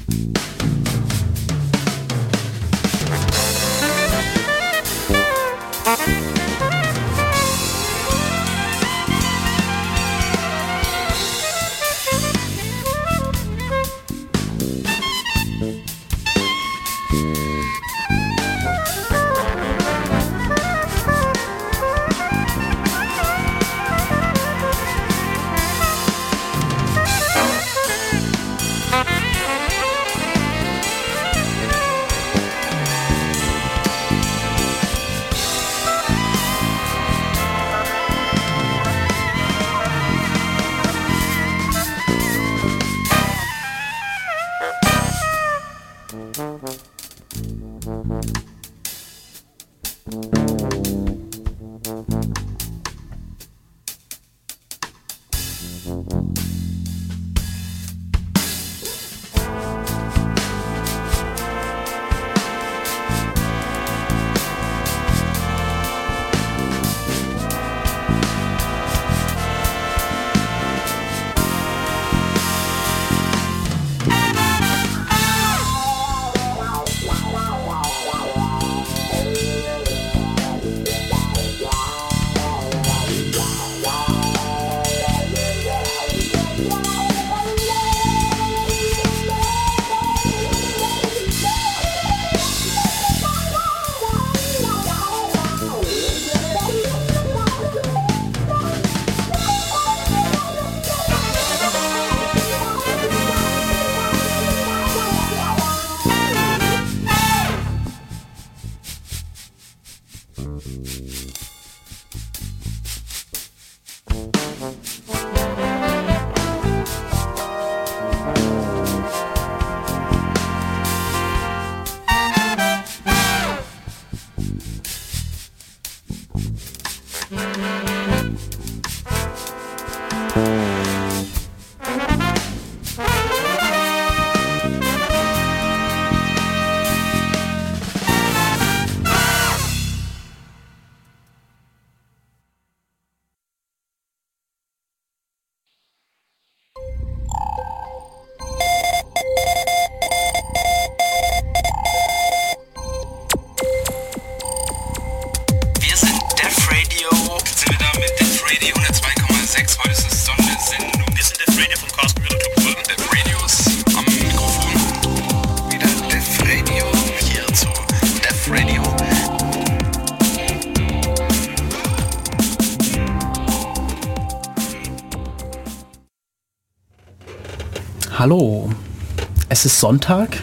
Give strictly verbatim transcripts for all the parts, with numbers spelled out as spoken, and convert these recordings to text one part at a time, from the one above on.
Hallo, es ist Sonntag,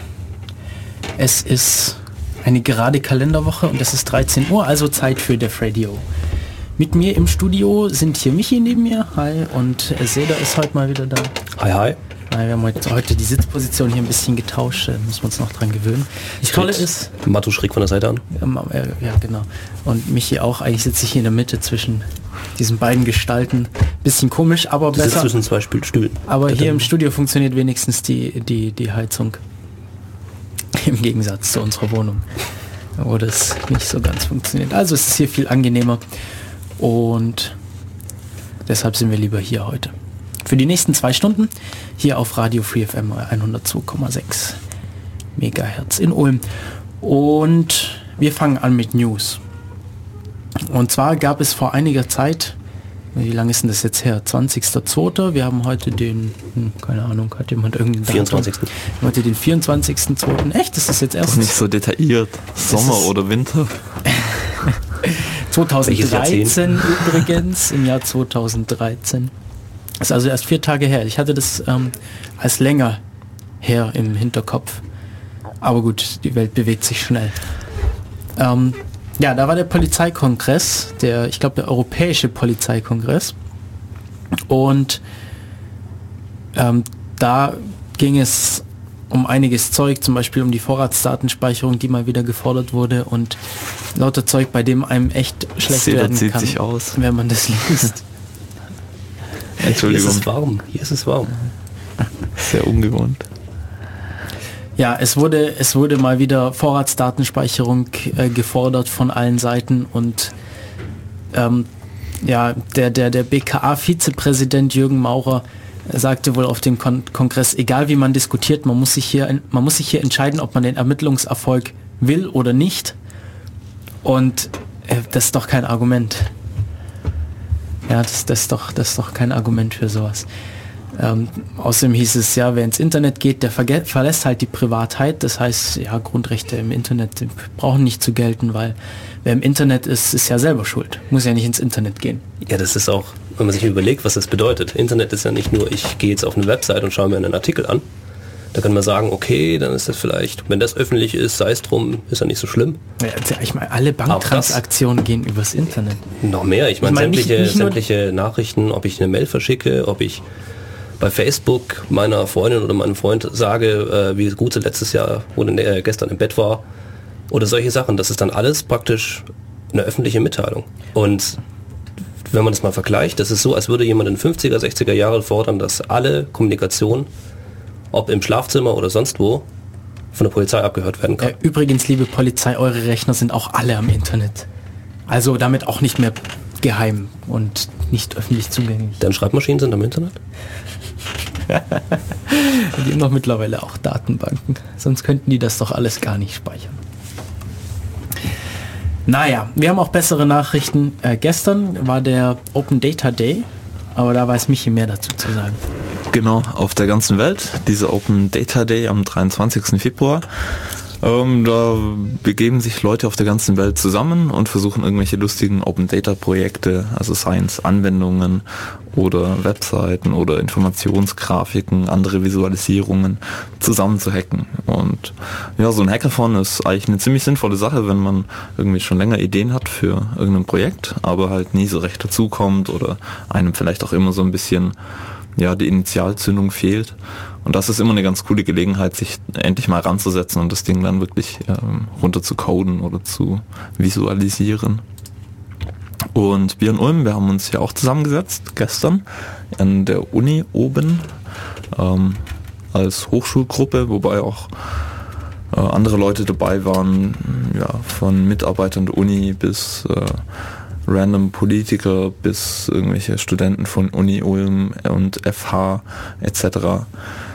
es ist eine gerade Kalenderwoche und es ist dreizehn Uhr, also Zeit für Def Radio. Mit mir im Studio sind hier Michi neben mir, hi, und Seda ist heute mal wieder da. Hi, hi. Wir haben heute, heute die Sitzposition hier ein bisschen getauscht, müssen wir uns noch dran gewöhnen. Das Tolle ist... Matto schräg von der Seite an. Ja, genau. Und Michi auch, eigentlich sitze ich hier in der Mitte zwischen diesen beiden Gestalten. Bisschen komisch, aber das besser. Ist zwischen zwei Stühlen. Aber hier im Studio funktioniert wenigstens die, die, die Heizung. Im Gegensatz zu unserer Wohnung, wo das nicht so ganz funktioniert. Also es ist hier viel angenehmer und deshalb sind wir lieber hier heute. Für die nächsten zwei Stunden hier auf Radio Free F M hundertzwei Komma sechs Megahertz in Ulm. Und wir fangen an mit News. Und zwar gab es vor einiger Zeit, wie lange ist denn das jetzt her? zwanzigster zweiter Wir haben heute den, hm, keine Ahnung, hat jemand irgendeinen vierundzwanzigsten Heute den vierundzwanzigsten zweiten Echt? Das ist jetzt erst... Das ist nicht so detailliert. Sommer oder Winter? zweitausenddreizehn übrigens, im Jahr zweitausenddreizehn. Das ist also erst vier Tage her. Ich hatte das ähm, als länger her im Hinterkopf. Aber gut, die Welt bewegt sich schnell. Ähm, ja, da war der Polizeikongress, der, ich glaube, der Europäische Polizeikongress. Und ähm, da ging es um einiges Zeug, zum Beispiel um die Vorratsdatenspeicherung, die mal wieder gefordert wurde und lauter Zeug, bei dem einem echt schlecht Seda werden zieht kann, sich aus. wenn man das liest. Entschuldigung. Hier ist es warm. Hier ist es warm. Sehr ungewohnt. Ja, es wurde, es wurde mal wieder Vorratsdatenspeicherung äh, gefordert von allen Seiten und ähm, ja, der, der, der B K A-Vizepräsident Jürgen Maurer sagte wohl auf dem Kon- Kongress, egal wie man diskutiert, man muss sich hier, man muss sich hier entscheiden, ob man den Ermittlungserfolg will oder nicht. Und äh, das ist doch kein Argument. Ja, das, das, ist doch, das ist doch kein Argument für sowas. Ähm, außerdem hieß es ja, wer ins Internet geht, der verge- verlässt halt die Privatheit. Das heißt, ja, Grundrechte im Internet brauchen nicht zu gelten, weil wer im Internet ist, ist ja selber schuld. Muss ja nicht ins Internet gehen. Ja, das ist auch, wenn man sich überlegt, was das bedeutet. Internet ist ja nicht nur, ich gehe jetzt auf eine Website und schaue mir einen Artikel an. Da kann man sagen, okay, dann ist das vielleicht, wenn das öffentlich ist, sei es drum, ist ja nicht so schlimm. Ja, ich meine, alle Banktransaktionen gehen übers Internet. Noch mehr, ich meine, Ich mein, sämtliche, nicht- nicht nur- sämtliche Nachrichten, ob ich eine Mail verschicke, ob ich bei Facebook meiner Freundin oder meinem Freund sage, äh, wie gut sie letztes Jahr oder äh, gestern im Bett war oder solche Sachen, das ist dann alles praktisch eine öffentliche Mitteilung. Und wenn man das mal vergleicht, das ist so, als würde jemand in fünfziger, sechziger Jahren fordern, dass alle Kommunikation, ob im Schlafzimmer oder sonst wo, von der Polizei abgehört werden kann. Äh, übrigens, liebe Polizei, eure Rechner sind auch alle am Internet. Also damit auch nicht mehr geheim und nicht öffentlich zugänglich. Deine Schreibmaschinen sind am Internet? Die haben doch mittlerweile auch Datenbanken. Sonst könnten die das doch alles gar nicht speichern. Naja, wir haben auch bessere Nachrichten. Äh, gestern war der Open Data Day, aber da weiß Michi mehr dazu zu sagen. Genau, auf der ganzen Welt, dieser Open Data Day am dreiundzwanzigsten Februar. Ähm, da begeben sich Leute auf der ganzen Welt zusammen und versuchen irgendwelche lustigen Open Data Projekte, also Science Anwendungen oder Webseiten oder Informationsgrafiken, andere Visualisierungen zusammen zu hacken. Und ja, so ein Hackathon ist eigentlich eine ziemlich sinnvolle Sache, wenn man irgendwie schon länger Ideen hat für irgendein Projekt, aber halt nie so recht dazukommt oder einem vielleicht auch immer so ein bisschen ja, die Initialzündung fehlt. Und das ist immer eine ganz coole Gelegenheit, sich endlich mal ranzusetzen und das Ding dann wirklich ähm, runter zu coden oder zu visualisieren. Und wir in Ulm, wir haben uns ja auch zusammengesetzt gestern an der Uni oben ähm, als Hochschulgruppe, wobei auch äh, andere Leute dabei waren, ja, von Mitarbeitern der Uni bis äh, random Politiker bis irgendwelche Studenten von Uni Ulm und F H et cetera.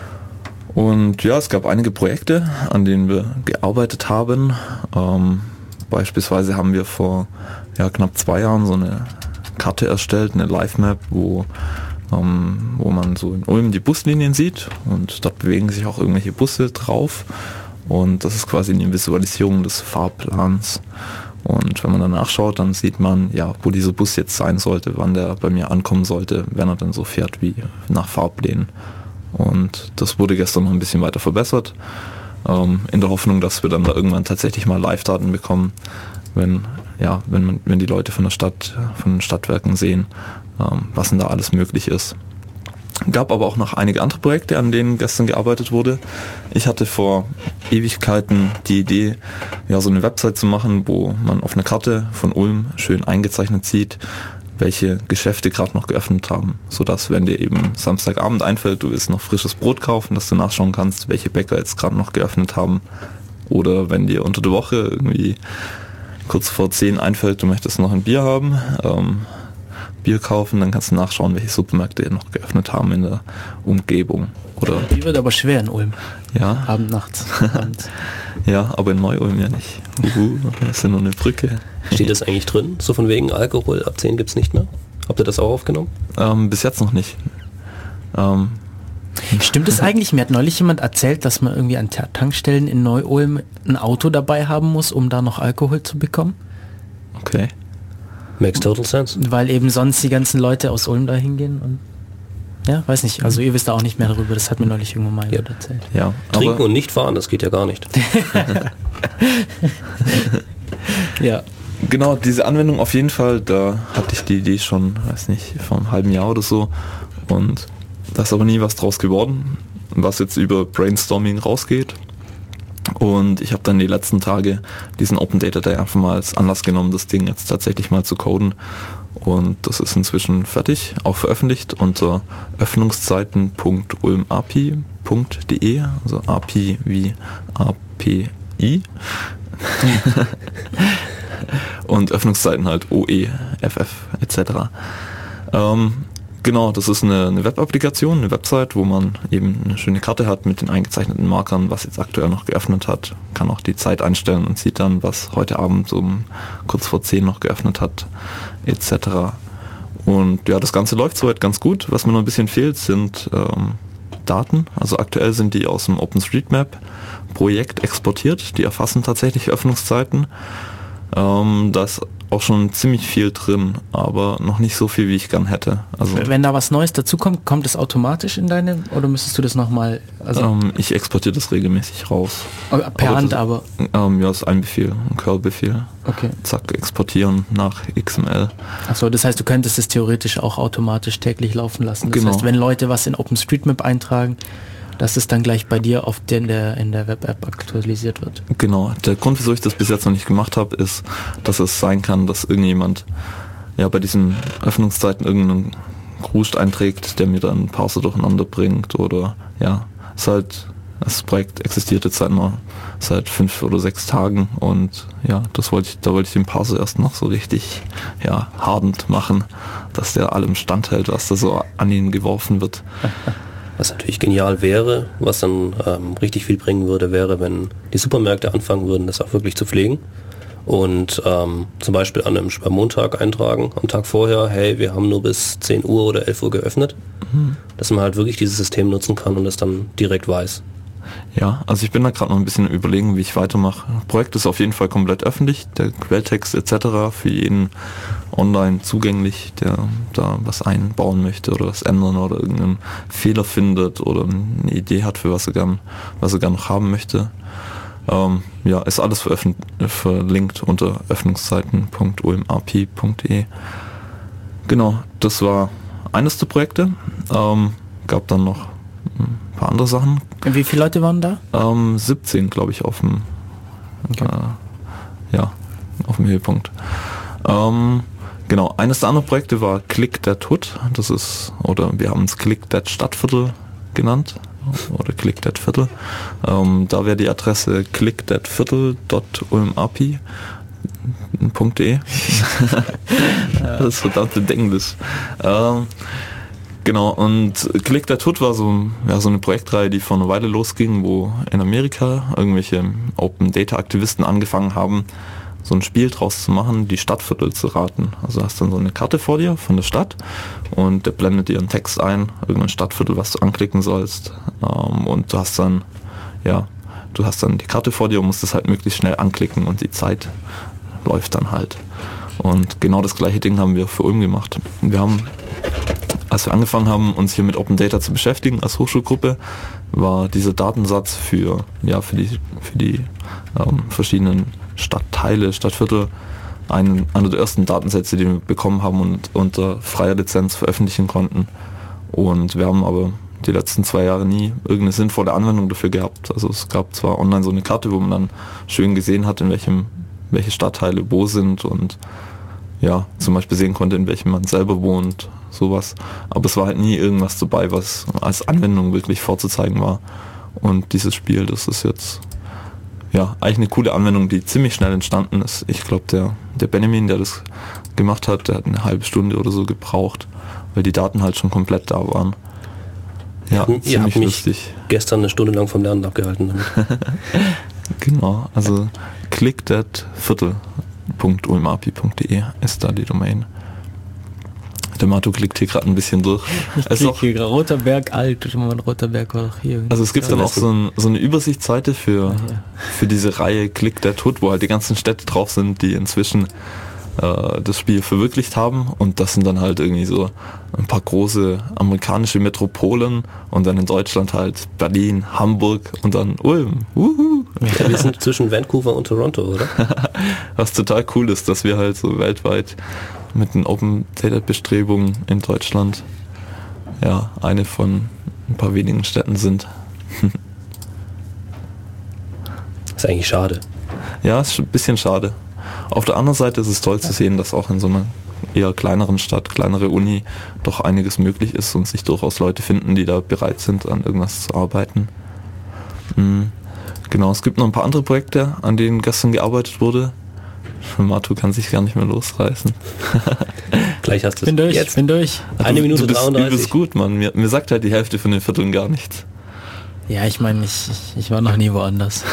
Und ja, es gab einige Projekte, an denen wir gearbeitet haben. Ähm, beispielsweise haben wir vor ja, knapp zwei Jahren so eine Karte erstellt, eine Live-Map, wo, ähm, wo man so in Ulm die Buslinien sieht und dort bewegen sich auch irgendwelche Busse drauf. Und das ist quasi eine Visualisierung des Fahrplans. Und wenn man dann nachschaut, dann sieht man, ja, wo dieser Bus jetzt sein sollte, wann der bei mir ankommen sollte, wenn er dann so fährt wie nach Fahrplänen. Und das wurde gestern noch ein bisschen weiter verbessert, ähm, in der Hoffnung, dass wir dann da irgendwann tatsächlich mal Live-Daten bekommen, wenn, ja, wenn man, wenn die Leute von der Stadt, von den Stadtwerken sehen, ähm, was denn da alles möglich ist. Gab aber auch noch einige andere Projekte, an denen gestern gearbeitet wurde. Ich hatte vor Ewigkeiten die Idee, ja, so eine Website zu machen, wo man auf einer Karte von Ulm schön eingezeichnet sieht, welche Geschäfte gerade noch geöffnet haben, sodass, wenn dir eben Samstagabend einfällt, du willst noch frisches Brot kaufen, dass du nachschauen kannst, welche Bäcker jetzt gerade noch geöffnet haben, oder wenn dir unter der Woche irgendwie kurz vor zehn einfällt, du möchtest noch ein Bier haben, ähm, Bier kaufen, dann kannst du nachschauen, welche Supermärkte noch geöffnet haben in der Umgebung. Oder Die wird aber schwer in Ulm. ja, Abend, nachts. Abends. ja, aber in Neu-Ulm ja nicht. Uhu, das ist ja nur eine Brücke. Steht das eigentlich drin? So von wegen Alkohol ab zehn gibt's nicht mehr? Habt ihr das auch aufgenommen? Ähm, bis jetzt noch nicht. Ähm, Stimmt es eigentlich? Mir hat neulich jemand erzählt, dass man irgendwie an Ta- Tankstellen in Neu-Ulm ein Auto dabei haben muss, um da noch Alkohol zu bekommen. okay. Makes total sense. Weil eben sonst die ganzen Leute aus Ulm da hingehen und ja, weiß nicht. Also ihr wisst da auch nicht mehr darüber. Das hat mir neulich irgendwann mal jemand erzählt. Ja, Trinken aber und nicht fahren, das geht ja gar nicht. Ja. genau, diese Anwendung auf jeden Fall, da hatte ich die Idee schon, weiß nicht, vor einem halben Jahr oder so, und da ist aber nie was draus geworden, was jetzt über Brainstorming rausgeht. Und ich habe dann die letzten Tage diesen Open Data Day einfach mal als Anlass genommen, das Ding jetzt tatsächlich mal zu coden. Und das ist inzwischen fertig, auch veröffentlicht unter öffnungszeiten punkt ulmapi punkt de, also A P I wie A P I. Und Öffnungszeiten halt O E, F F et cetera. Ähm, Genau, das ist eine, eine Web-Applikation, eine Website, wo man eben eine schöne Karte hat mit den eingezeichneten Markern, was jetzt aktuell noch geöffnet hat. Kann auch die Zeit einstellen und sieht dann, was heute Abend um kurz vor zehn noch geöffnet hat, et cetera. Und ja, das Ganze läuft soweit ganz gut. Was mir noch ein bisschen fehlt, sind ähm, Daten. Also aktuell sind die aus dem OpenStreetMap-Projekt exportiert. Die erfassen tatsächlich Öffnungszeiten. Ähm, da ist auch schon ziemlich viel drin, aber noch nicht so viel, wie ich gern hätte. Also wenn da was Neues dazukommt, kommt es automatisch in deine, oder müsstest du das nochmal? Also ähm, ich exportiere das regelmäßig raus. Per aber Hand, das, aber? Ähm, ja, das ist ein Befehl, ein Curl-Befehl. Okay. Zack, exportieren nach X M L. Achso, das heißt, du könntest es theoretisch auch automatisch täglich laufen lassen. Das genau. heißt, wenn Leute was in OpenStreetMap eintragen, dass es dann gleich bei dir auf der, in der, in der Web-App aktualisiert wird. Genau. Der Grund, wieso ich das bis jetzt noch nicht gemacht habe, ist, dass es sein kann, dass irgendjemand ja bei diesen Öffnungszeiten irgendeinen Gruscht einträgt, der mir dann Parser durcheinander bringt oder ja, es halt, das Projekt existiert jetzt seit nur seit fünf oder sechs Tagen und ja, das wollte ich, da wollte ich den Parser erst noch so richtig ja, hardend machen, dass der allem standhält, was da so an ihn geworfen wird. Was natürlich genial wäre, was dann ähm, richtig viel bringen würde, wäre, wenn die Supermärkte anfangen würden, das auch wirklich zu pflegen und ähm, zum Beispiel an einem Montag eintragen, am Tag vorher, hey, wir haben nur bis zehn Uhr oder elf Uhr geöffnet, mhm. dass man halt wirklich dieses System nutzen kann und es dann direkt weiß. Ja, also ich bin da gerade noch ein bisschen überlegen, wie ich weitermache. Das Projekt ist auf jeden Fall komplett öffentlich, der Quelltext et cetera für jeden online zugänglich, der da was einbauen möchte oder was ändern oder irgendeinen Fehler findet oder eine Idee hat, für was er gern, was er gern noch haben möchte. Ähm, ja, ist alles verlinkt unter öffnungszeiten punkt o m a p punkt d e. Genau, das war eines der Projekte. Ähm, gab dann noch ein paar andere Sachen. Wie viele Leute waren da? Ähm, siebzehn, glaube ich, auf dem okay. äh, ja, auf dem Höhepunkt. Ähm, genau, eines der anderen Projekte war Click That Hood. Das ist, oder wir haben es Click That Stadtviertel genannt. Oder Click That Viertel. Ähm, da wäre die Adresse click that viertel punkt o m a p punkt d e. Das ist verdammt Englisch. Ähm, Genau, und Click That Hood war so, ja, so eine Projektreihe, die vor einer Weile losging, wo in Amerika irgendwelche Open Data Aktivisten angefangen haben, so ein Spiel draus zu machen, die Stadtviertel zu raten. Also du hast dann so eine Karte vor dir von der Stadt und der blendet dir einen Text ein, irgendein Stadtviertel, was du anklicken sollst. Ähm, und du hast dann, ja, du hast dann die Karte vor dir und musst das halt möglichst schnell anklicken und die Zeit läuft dann halt. Und genau das gleiche Ding haben wir für Ulm gemacht. Wir haben Als wir angefangen haben, uns hier mit Open Data zu beschäftigen als Hochschulgruppe, war dieser Datensatz für, ja, für die, für die ähm, verschiedenen Stadtteile, Stadtviertel, ein, einer der ersten Datensätze, die wir bekommen haben und unter freier Lizenz veröffentlichen konnten. Und wir haben aber die letzten zwei Jahre nie irgendeine sinnvolle Anwendung dafür gehabt. Also es gab zwar online so eine Karte, wo man dann schön gesehen hat, in welchem, welche Stadtteile wo sind und ja, zum Beispiel sehen konnte, in welchem man selber wohnt, sowas. Aber es war halt nie irgendwas dabei, was als Anwendung wirklich vorzuzeigen war. Und dieses Spiel, das ist jetzt ja eigentlich eine coole Anwendung, die ziemlich schnell entstanden ist. Ich glaube, der, der Benjamin, der das gemacht hat, der hat eine halbe Stunde oder so gebraucht, weil die Daten halt schon komplett da waren. Ja, ihr ziemlich habt mich lustig. Gestern eine Stunde lang vom Lernen abgehalten damit. Genau, also click that Viertel. .olmapi punkt d e ist da die Domain. Der Mato klickt hier gerade ein bisschen durch. Ich es klicke hier gerade Roter Berg alt, Roter Berg war doch hier. Also es gibt dann auch so, ein, so eine Übersichtsseite für, ah, ja. für diese Reihe Click That Hood, wo halt die ganzen Städte drauf sind, die inzwischen äh, das Spiel verwirklicht haben, und das sind dann halt irgendwie so ein paar große amerikanische Metropolen und dann in Deutschland halt Berlin, Hamburg und dann Ulm. Wuhu. Ja, wir sind zwischen Vancouver und Toronto, oder? Was total cool ist, dass wir halt so weltweit mit den Open Data Bestrebungen in Deutschland ja eine von ein paar wenigen Städten sind. Ist eigentlich schade. Ja, ist ein bisschen schade. Auf der anderen Seite ist es toll zu sehen, dass auch in so einer eher kleineren Stadt, kleinere Uni, doch einiges möglich ist und sich durchaus Leute finden, die da bereit sind, an irgendwas zu arbeiten. Mhm. Genau, es gibt noch ein paar andere Projekte, an denen gestern gearbeitet wurde. Matu kann sich gar nicht mehr losreißen. Gleich hast du es. Bin durch, Jetzt. bin durch. Eine du, Minute du bist dreiunddreißig. übelst gut, Mann. Mir, mir sagt halt die Hälfte von den Vierteln gar nichts. Ja, ich meine, ich, ich, ich war noch nie woanders.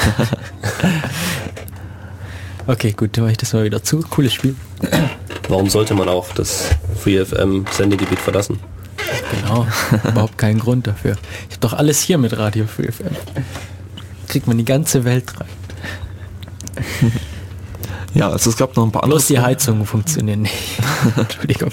Okay, gut, dann mache ich das mal wieder zu. Cooles Spiel. Warum sollte man auch das FreeFM-Sendegebiet verlassen? Genau, überhaupt keinen Grund dafür. Ich habe doch alles hier mit Radio Free F M. Kriegt man die ganze Welt rein. Ja, also es gab noch ein paar andere... Bloß die Heizungen funktionieren nicht. Entschuldigung.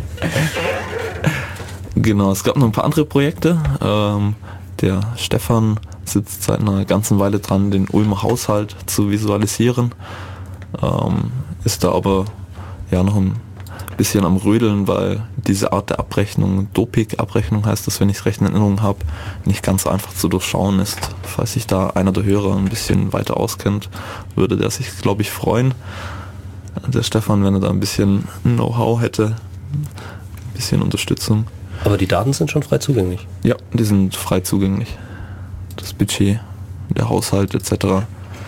Genau, es gab noch ein paar andere Projekte. Ähm, der Stefan sitzt seit einer ganzen Weile dran, den Ulmer Haushalt zu visualisieren. Ähm, ist da aber ja noch ein bisschen am Rödeln, weil diese Art der Abrechnung, Dopik-Abrechnung heißt das, wenn ich es recht in Erinnerung habe, nicht ganz einfach zu durchschauen ist. Falls sich da einer der Hörer ein bisschen weiter auskennt, würde der sich, glaube ich, freuen. Der Stefan, wenn er da ein bisschen Know-how hätte, ein bisschen Unterstützung. Aber die Daten sind schon frei zugänglich. Ja, die sind frei zugänglich. Das Budget, der Haushalt et cetera.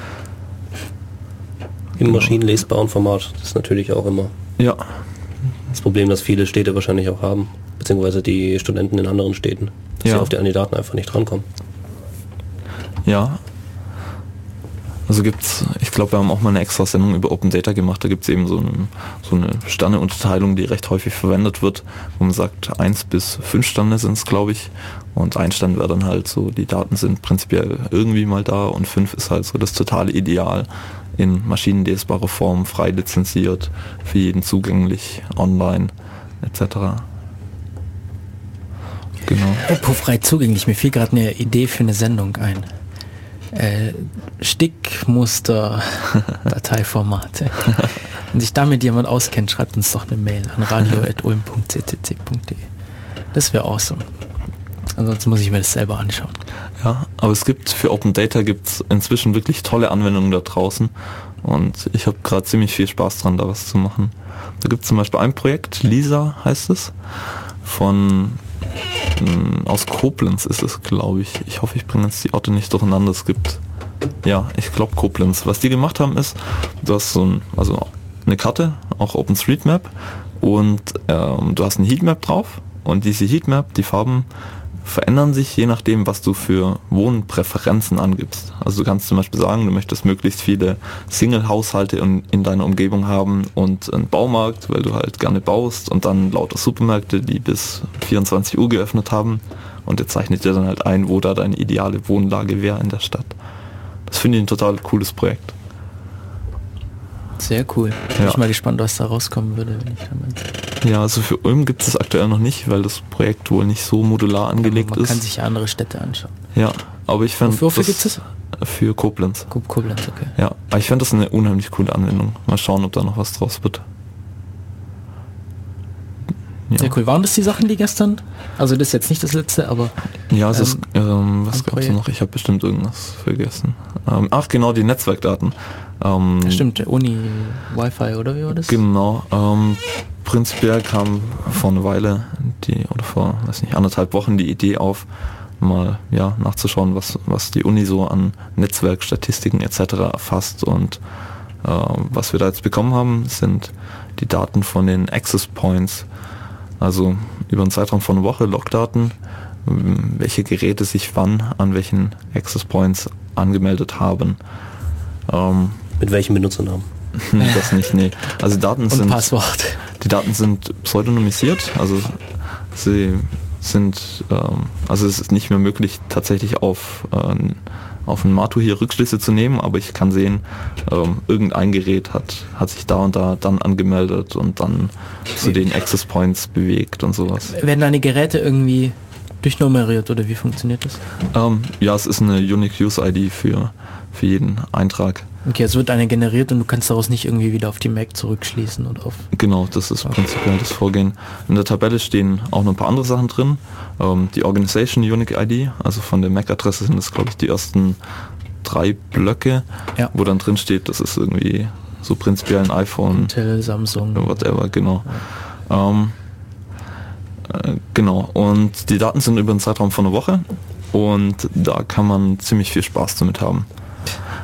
Im maschinenlesbaren Format. Das ist natürlich auch immer Ja, das Problem, das viele Städte wahrscheinlich auch haben, beziehungsweise die Studenten in anderen Städten, dass Ja. sie auf die, an die Daten einfach nicht drankommen. ja. Also gibt's, ich glaube, wir haben auch mal eine extra Sendung über Open Data gemacht, da gibt es eben so, ein, so eine Sterneunterteilung, die recht häufig verwendet wird, wo man sagt, eins bis fünf Sterne sind es, glaube ich. Und ein Stand wäre dann halt so, die Daten sind prinzipiell irgendwie mal da und fünf ist halt so das totale Ideal in maschinenlesbarer Form, frei lizenziert, für jeden zugänglich, online et cetera. Genau. Apropos frei zugänglich, mir fiel gerade eine Idee für eine Sendung ein. Äh, Stickmuster Dateiformate. Wenn sich damit jemand auskennt, schreibt uns doch eine Mail an radio at ulm punkt c c c punkt d e. Das wäre awesome. Ansonsten muss ich mir das selber anschauen. Ja, aber es gibt für Open Data gibt's inzwischen wirklich tolle Anwendungen da draußen und ich habe gerade ziemlich viel Spaß dran, da was zu machen. Da gibt es zum Beispiel ein Projekt, Lisa heißt es, von mh, aus Koblenz ist es, glaube ich. Ich hoffe, ich bringe jetzt die Orte nicht durcheinander. Es gibt, ja, ich glaube Koblenz. Was die gemacht haben ist, du hast so ein, also eine Karte, auch OpenStreetMap und ähm, du hast eine Heatmap drauf und diese Heatmap, die Farben verändern sich je nachdem, was du für Wohnpräferenzen angibst. Also du kannst zum Beispiel sagen, du möchtest möglichst viele Single-Haushalte in, in deiner Umgebung haben und einen Baumarkt, weil du halt gerne baust und dann lauter Supermärkte, die bis vierundzwanzig Uhr geöffnet haben und der zeichnet dir dann halt ein, wo da deine ideale Wohnlage wäre in der Stadt. Das finde ich ein total cooles Projekt. Sehr cool. Bin Ja. ich mal gespannt, was da rauskommen würde, wenn ich damit. Ja, also für Ulm gibt es aktuell noch nicht, weil das Projekt wohl nicht so modular angelegt Man ist. kann sich ja andere Städte anschauen. Ja, aber ich fände Wofür gibt's das? Für Koblenz. Ko- Koblenz, okay. Ja, aber ich fände das eine unheimlich coole Anwendung. Mal schauen, ob da noch was draus wird. Ja, Sehr cool. Waren das die Sachen, die gestern? Also das ist jetzt nicht das letzte, aber ja es ist, ähm, was ein gab's Projekt. noch? Ich habe bestimmt irgendwas vergessen. Ähm, ach genau, die Netzwerkdaten. Ähm, stimmt, Uni, Wi-Fi oder wie war das? Genau. Ähm, prinzipiell kam vor einer Weile die, oder vor, weiß nicht, anderthalb Wochen die Idee auf, mal ja nachzuschauen, was, was die Uni so an Netzwerkstatistiken et cetera erfasst. Und ähm, was wir da jetzt bekommen haben, sind die Daten von den Access Points. Also über einen Zeitraum von einer Woche Logdaten, ähm, welche Geräte sich wann an welchen Access Points angemeldet haben. Ähm, Mit welchem Benutzernamen? das nicht, nee. Also die Daten Und sind Passwort. die Daten sind pseudonymisiert, also sie sind, ähm, also es ist nicht mehr möglich tatsächlich auf äh, auf ein Matu hier Rückschlüsse zu nehmen, aber ich kann sehen, ähm, irgendein Gerät hat hat sich da und da dann angemeldet und dann zu den Access Points bewegt und sowas. Werden deine Geräte irgendwie durchnummeriert oder wie funktioniert das? Ähm, ja, es ist eine Unique Use I D für für jeden Eintrag. Okay, es wird eine generiert und du kannst daraus nicht irgendwie wieder auf die Mac zurückschließen oder auf... Genau, das ist prinzipiell das Vorgehen. In der Tabelle stehen auch noch ein paar andere Sachen drin. Ähm, die Organization Unique I D, also von der M A C-Adresse sind das, glaube ich, die ersten drei Blöcke, Ja. wo dann drin steht, das ist irgendwie so prinzipiell ein iPhone, Intel, Samsung. whatever, genau. Ähm, äh, genau, und die Daten sind über einen Zeitraum von einer Woche und da kann man ziemlich viel Spaß damit haben.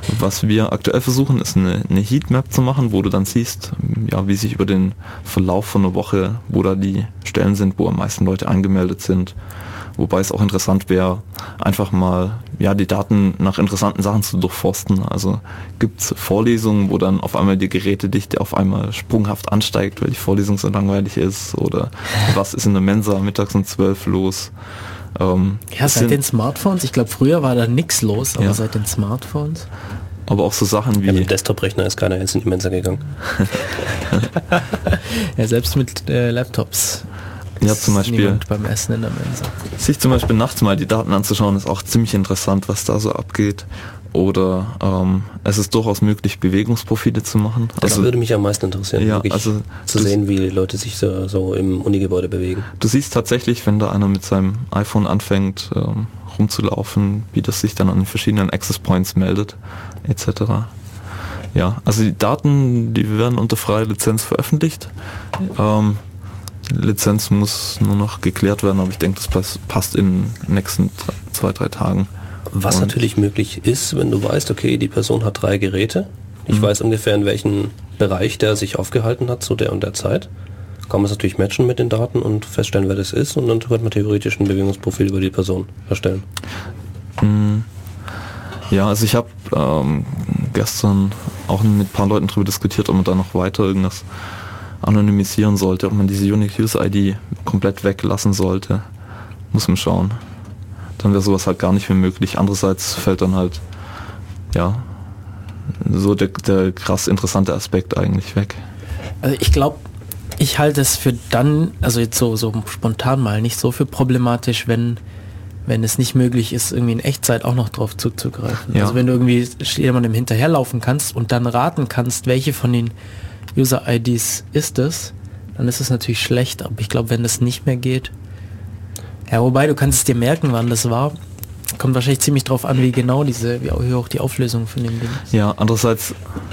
Was wir aktuell versuchen, ist eine, eine Heatmap zu machen, wo du dann siehst, ja, wie sich über den Verlauf von einer Woche, wo da die Stellen sind, wo am meisten Leute angemeldet sind. Wobei es auch interessant wäre, einfach mal ja die Daten nach interessanten Sachen zu durchforsten. Also gibt es Vorlesungen, wo dann auf einmal die Gerätedichte auf einmal sprunghaft ansteigt, weil die Vorlesung so langweilig ist, oder was ist in der Mensa mittags um zwölf los. Ähm, ja, seit den Smartphones, ich glaube früher war da nichts los, aber ja. seit den Smartphones. Aber auch so Sachen wie... Ja, mit dem Desktop-Rechner ist keiner jetzt in die Mensa gegangen. Ja, selbst mit äh, Laptops. Ja, zum Beispiel beim Essen in der Mensa. Sich zum Beispiel nachts mal die Daten anzuschauen, ist auch ziemlich interessant, was da so abgeht. Oder ähm, es ist durchaus möglich, Bewegungsprofile zu machen. Das also, würde mich am meisten interessieren, ja, wirklich also zu sehen, wie die Leute sich so, so im Unigebäude bewegen. Du siehst tatsächlich, wenn da einer mit seinem iPhone anfängt ähm, rumzulaufen, wie das sich dann an den verschiedenen Access Points meldet, et cetera. Ja, also die Daten, die werden unter freier Lizenz veröffentlicht. Ähm, Lizenz muss nur noch geklärt werden, aber ich denke, das passt in den nächsten zwei, drei Tagen. Was und natürlich möglich ist, wenn du weißt, okay, die Person hat drei Geräte, ich mhm. weiß ungefähr, in welchem Bereich der sich aufgehalten hat zu der und der Zeit, kann man es natürlich matchen mit den Daten und feststellen, wer das ist, und dann könnte man theoretisch ein Bewegungsprofil über die Person erstellen. Mhm. Ja, also ich habe ähm, gestern auch mit ein paar Leuten darüber diskutiert, ob man da noch weiter irgendwas anonymisieren sollte, ob man diese Unique User I D komplett weglassen sollte. Muss man schauen. Dann wäre sowas halt gar nicht mehr möglich. Andererseits fällt dann halt, ja, so der, der krass interessante Aspekt eigentlich weg. Also ich glaube, ich halte es für dann, also jetzt so, so spontan mal, nicht so für problematisch, wenn wenn es nicht möglich ist, irgendwie in Echtzeit auch noch drauf zuzugreifen. Ja. Also wenn du irgendwie jemandem hinterherlaufen kannst und dann raten kannst, welche von den User-I Ds ist es, dann ist es natürlich schlecht, aber ich glaube, wenn das nicht mehr geht, ja, wobei du kannst es dir merken, wann das war, kommt wahrscheinlich ziemlich drauf an, wie genau diese, wie auch die Auflösung von dem Ding ist. Ja, andererseits,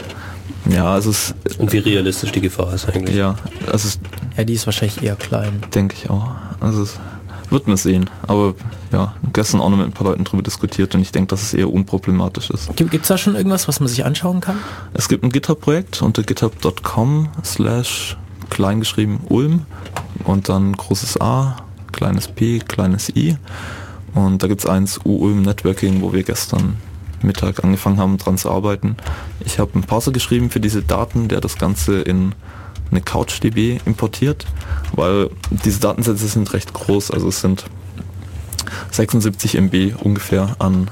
ja, also es... Und wie realistisch die Gefahr ist eigentlich. Ja, also es... Ja, die ist wahrscheinlich eher klein. Denke ich auch. Also es wird man sehen, aber ja, gestern auch noch mit ein paar Leuten drüber diskutiert und ich denke, dass es eher unproblematisch ist. Gibt es da schon irgendwas, was man sich anschauen kann? Es gibt ein GitHub-Projekt unter github punkt com slash kleingeschrieben Ulm und dann großes A, kleines P, kleines I, und da gibt es eins U-Ulm Networking, wo wir gestern Mittag angefangen haben, dran zu arbeiten. Ich habe einen Parser geschrieben für diese Daten, der das Ganze in eine CouchDB importiert, weil diese Datensätze sind recht groß, also es sind sechsundsiebzig Megabyte ungefähr an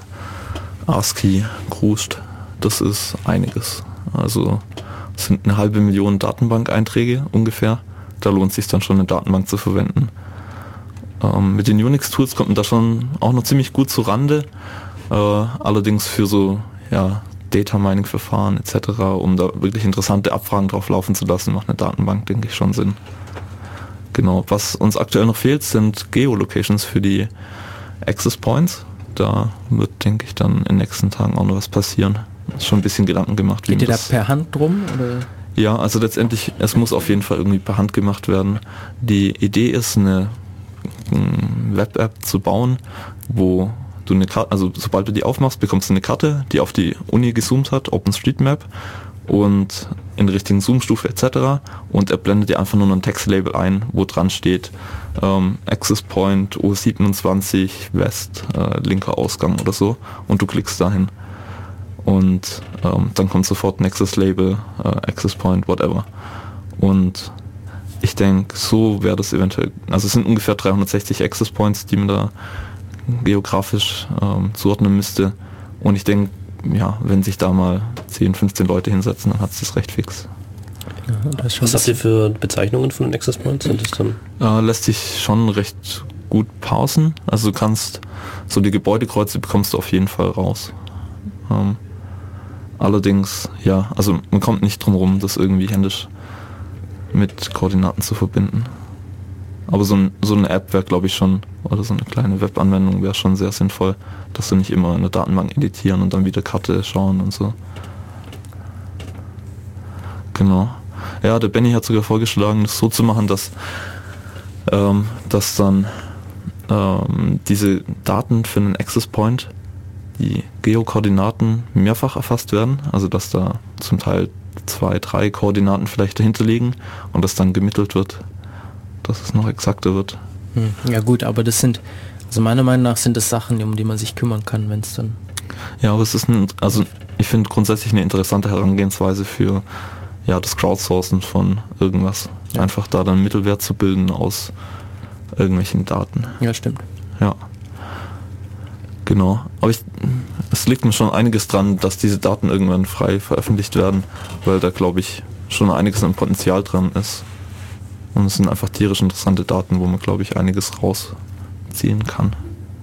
ASCII Grust. Das ist einiges. Also es sind eine halbe Million Datenbank-Einträge ungefähr. Da lohnt es sich dann schon, eine Datenbank zu verwenden. Ähm, mit den Unix-Tools kommt man da schon auch noch ziemlich gut zu Rande. Äh, allerdings für so ja, Data Mining Verfahren et cetera, um da wirklich interessante Abfragen drauf laufen zu lassen, macht eine Datenbank, denke ich, schon Sinn. Genau, was uns aktuell noch fehlt, sind Geolocations für die Access Points. Da wird, denke ich, dann in den nächsten Tagen auch noch was passieren. Ist schon ein bisschen Gedanken gemacht. Geht ihr da per Hand drum? Oder? Ja, also letztendlich, es muss auf jeden Fall irgendwie per Hand gemacht werden. Die Idee ist, eine Web-App zu bauen, wo du eine Karte, also sobald du die aufmachst, bekommst du eine Karte, die auf die Uni gezoomt hat, OpenStreetMap, und in der richtigen Zoomstufe et cetera. Und er blendet dir einfach nur ein Textlabel ein, wo dran steht ähm, Access Point O siebenundzwanzig West, äh, linker Ausgang oder so, und du klickst dahin. Und ähm, dann kommt sofort ein Access Label, äh, Access Point, whatever. Und ich denke, so wäre das eventuell, also es sind ungefähr dreihundertsechzig Access Points, die man da geografisch ähm, zuordnen müsste. Und ich denke, ja, wenn sich da mal zehn, fünfzehn Leute hinsetzen, dann hat es das recht fix. Ja, das Was habt ihr für Bezeichnungen von den Access Points? Sind das dann? Äh, lässt sich schon recht gut parsen. Also du kannst, so die Gebäudekreuze bekommst du auf jeden Fall raus. Ähm, allerdings, ja, also man kommt nicht drum rum, das irgendwie händisch mit Koordinaten zu verbinden. Aber so, ein, so eine App wäre, glaube ich, schon, oder so eine kleine Webanwendung wäre schon sehr sinnvoll, dass du nicht immer eine Datenbank editieren und dann wieder Karte schauen und so. Genau. Ja, der Benny hat sogar vorgeschlagen, das so zu machen, dass, ähm, dass dann ähm, diese Daten für einen Access Point die Geokoordinaten mehrfach erfasst werden, also dass da zum Teil zwei, drei Koordinaten vielleicht dahinter liegen und das dann gemittelt wird, dass es noch exakter wird. Hm. Ja gut, aber das sind, also meiner Meinung nach sind das Sachen, um die man sich kümmern kann, wenn es dann... Ja, aber es ist ein, also ich finde grundsätzlich eine interessante Herangehensweise für ja, das Crowdsourcen von irgendwas. Ja. Einfach da dann Mittelwert zu bilden aus irgendwelchen Daten. Ja, stimmt. Ja. Genau. Aber ich, es liegt mir schon einiges dran, dass diese Daten irgendwann frei veröffentlicht werden, weil da glaube ich schon einiges an Potenzial dran ist. Und es sind einfach tierisch interessante Daten, wo man glaube ich einiges rausziehen kann.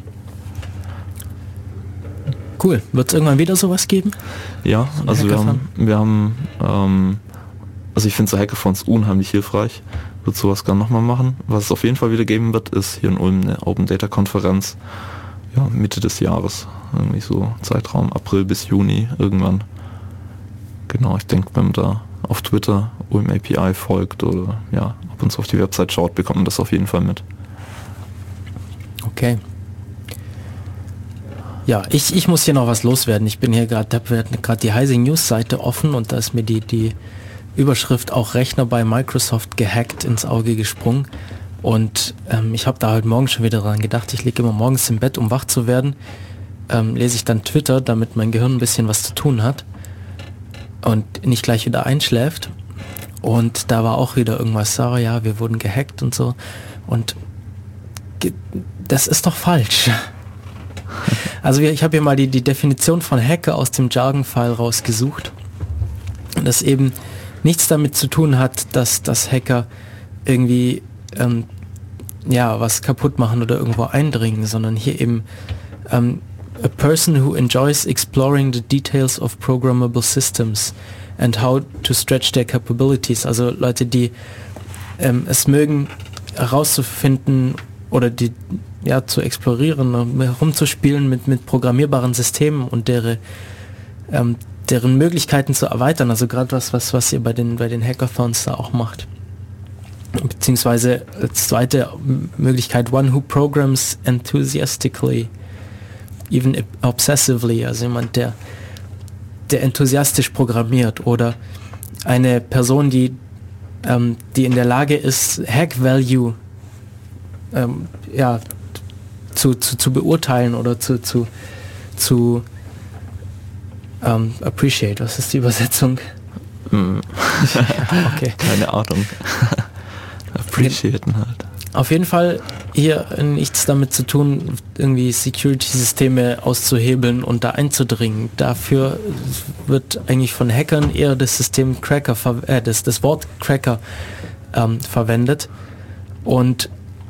Cool. Wird es irgendwann wieder sowas geben? Ja, so also wir haben, wir haben ähm, also ich finde so Hackathons unheimlich hilfreich. Wird sowas gerne nochmal machen. Was es auf jeden Fall wieder geben wird, ist hier in Ulm eine Open Data Konferenz. Ja, Mitte des Jahres. Irgendwie so Zeitraum April bis Juni irgendwann. Genau, ich denke, wenn man da auf Twitter Ulm A P I folgt oder ja, ab und zu auf die Website schaut, bekommt man das auf jeden Fall mit. Okay. Ja, ich, ich muss hier noch was loswerden. Ich bin hier gerade, habe gerade die Heise News Seite offen und da ist mir die, die Überschrift auch Rechner bei Microsoft gehackt ins Auge gesprungen. Und ähm, ich habe da heute Morgen schon wieder dran gedacht, ich liege immer morgens im Bett, um wach zu werden, ähm, lese ich dann Twitter, damit mein Gehirn ein bisschen was zu tun hat und nicht gleich wieder einschläft. Und da war auch wieder irgendwas, Sarah, ja, wir wurden gehackt und so. Und ge- das ist doch falsch. Also ich habe hier mal die, die Definition von Hacker aus dem Jargon-File rausgesucht. Das eben nichts damit zu tun hat, dass das Hacker irgendwie ähm, ja, was kaputt machen oder irgendwo eindringen, sondern hier eben ähm, a person who enjoys exploring the details of programmable systems and how to stretch their capabilities. Also Leute, die ähm, es mögen, herauszufinden oder die ja zu explorieren, herumzuspielen mit, mit programmierbaren Systemen und deren, ähm, deren Möglichkeiten zu erweitern. Also gerade was, was, was ihr bei den, bei den Hackathons da auch macht. Beziehungsweise als zweite Möglichkeit, one who programs enthusiastically, even obsessively, also jemand, der, der enthusiastisch programmiert, oder eine Person, die, ähm, die in der Lage ist, Hack Value ähm, ja, zu, zu, zu beurteilen oder zu, zu, zu ähm, appreciate. Was ist die Übersetzung? Mm. Okay. Keine Ahnung. Appreciaten halt. Auf jeden Fall hier nichts damit zu tun, irgendwie Security-Systeme auszuhebeln und da einzudringen. Dafür wird eigentlich von Hackern eher das System Cracker, äh, das, das Wort Cracker ähm, verwendet. Und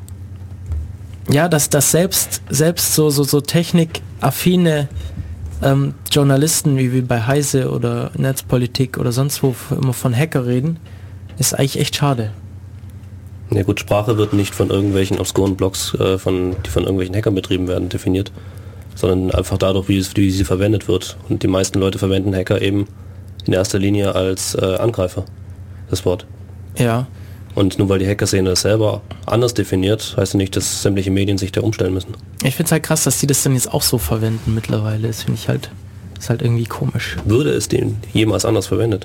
ja, dass das selbst, selbst so, so, so technikaffine ähm, Journalisten wie, wie bei Heise oder Netzpolitik oder sonst wo immer von Hacker reden, ist eigentlich echt schade. Ja gut, Sprache wird nicht von irgendwelchen obskuren Blogs, äh, von, die von irgendwelchen Hackern betrieben werden, definiert, sondern einfach dadurch, wie, es, wie sie verwendet wird. Und die meisten Leute verwenden Hacker eben in erster Linie als äh, Angreifer, das Wort. Ja. Und nur weil die Hacker-Szene das selber anders definiert, heißt ja nicht, dass sämtliche Medien sich da umstellen müssen. Ich finde es halt krass, dass die das dann jetzt auch so verwenden mittlerweile. Das finde ich halt, ist halt irgendwie komisch. Würde es den jemals anders verwendet?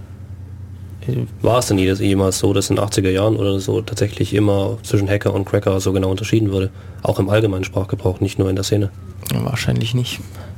War es denn jemals so, dass in den achtziger Jahren oder so tatsächlich immer zwischen Hacker und Cracker so genau unterschieden wurde? Auch im allgemeinen Sprachgebrauch, nicht nur in der Szene. Ja, wahrscheinlich nicht.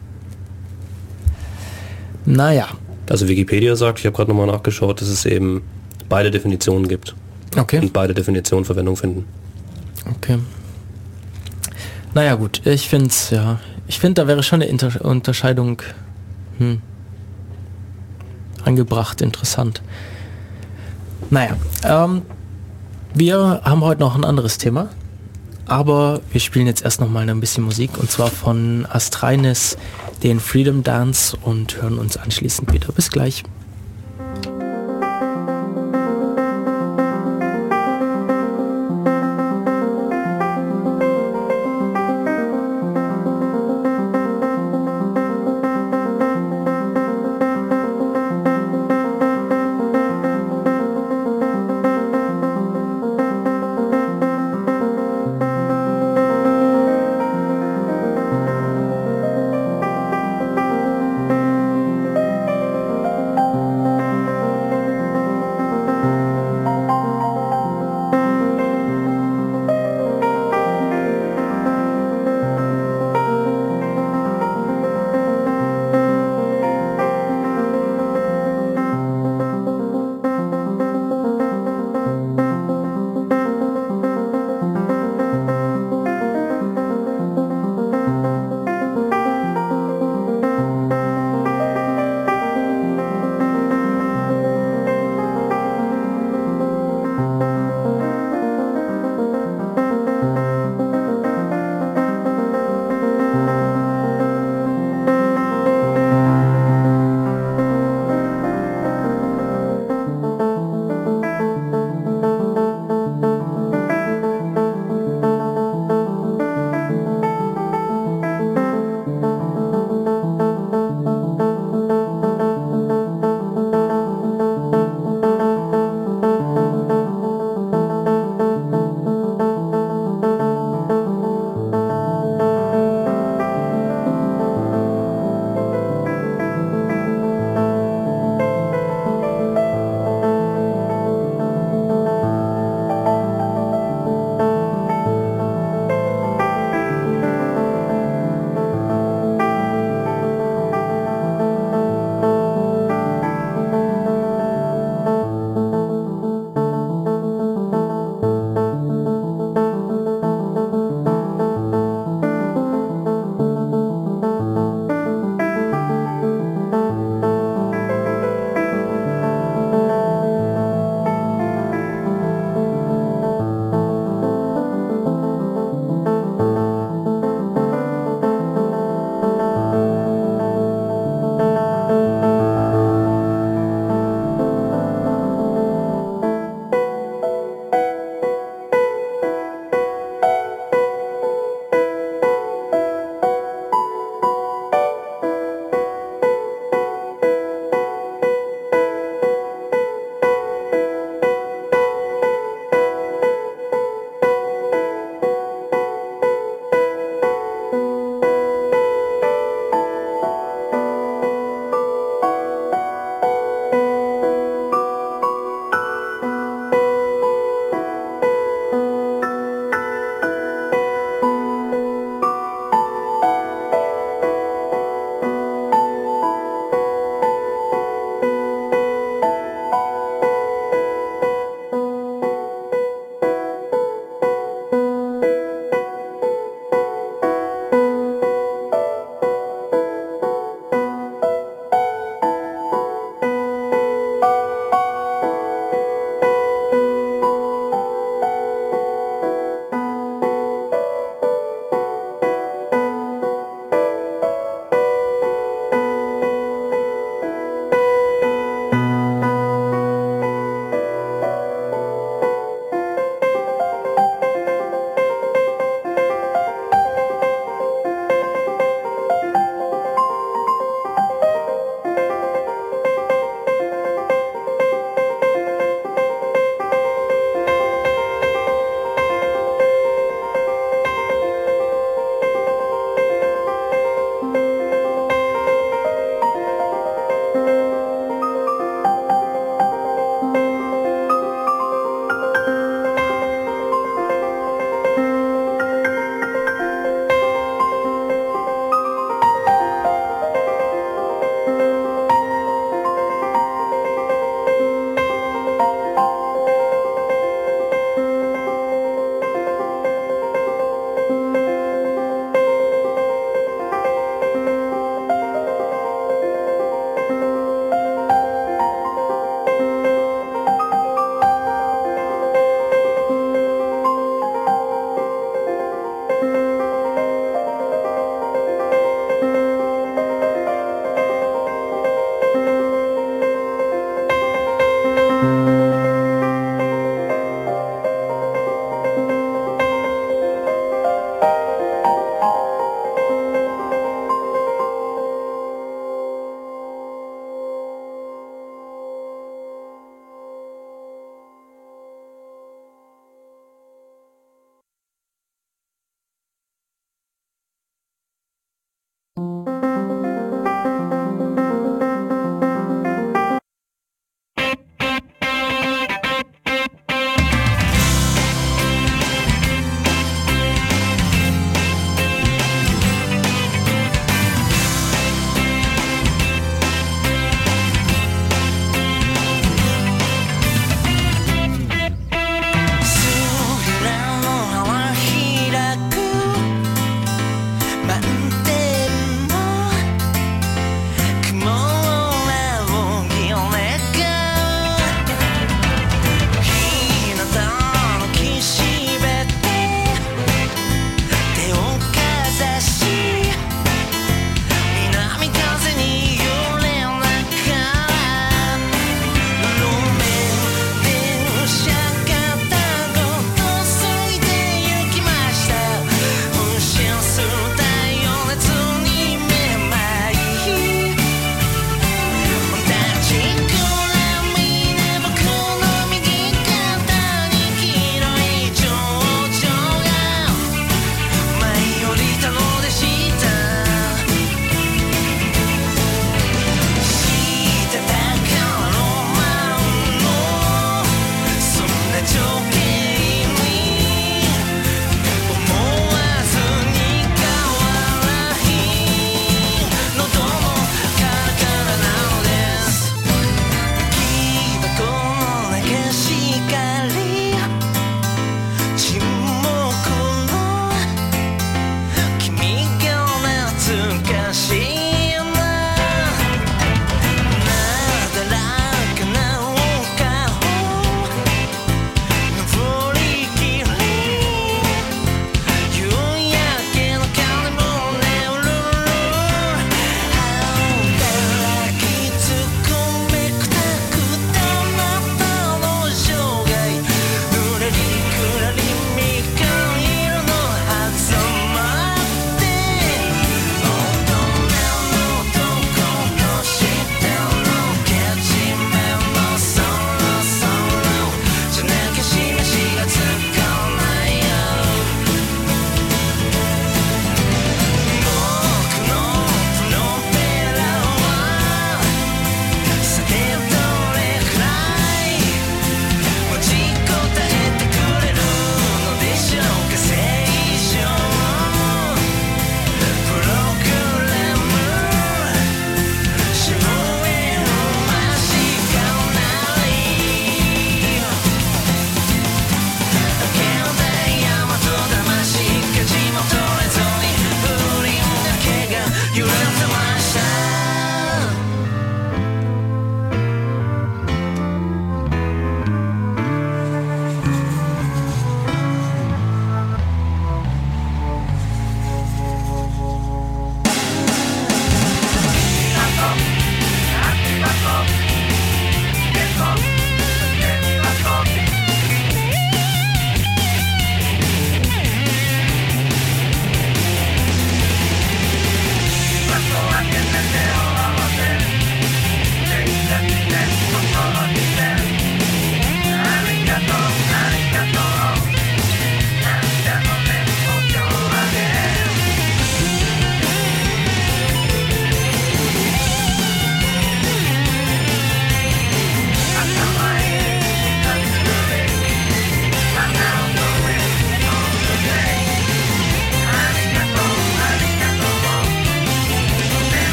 Naja. Also Wikipedia sagt, ich habe gerade nochmal nachgeschaut, dass es eben beide Definitionen gibt. Okay. Und beide Definitionen Verwendung finden. Okay. Naja gut, ich finde es, ja, ich finde, da wäre schon eine Inter- Unterscheidung hm, angebracht, interessant. Naja, ähm, wir haben heute noch ein anderes Thema, aber wir spielen jetzt erst noch mal ein bisschen Musik, und zwar von Astraines den Freedom Dance, und hören uns anschließend wieder. Bis gleich.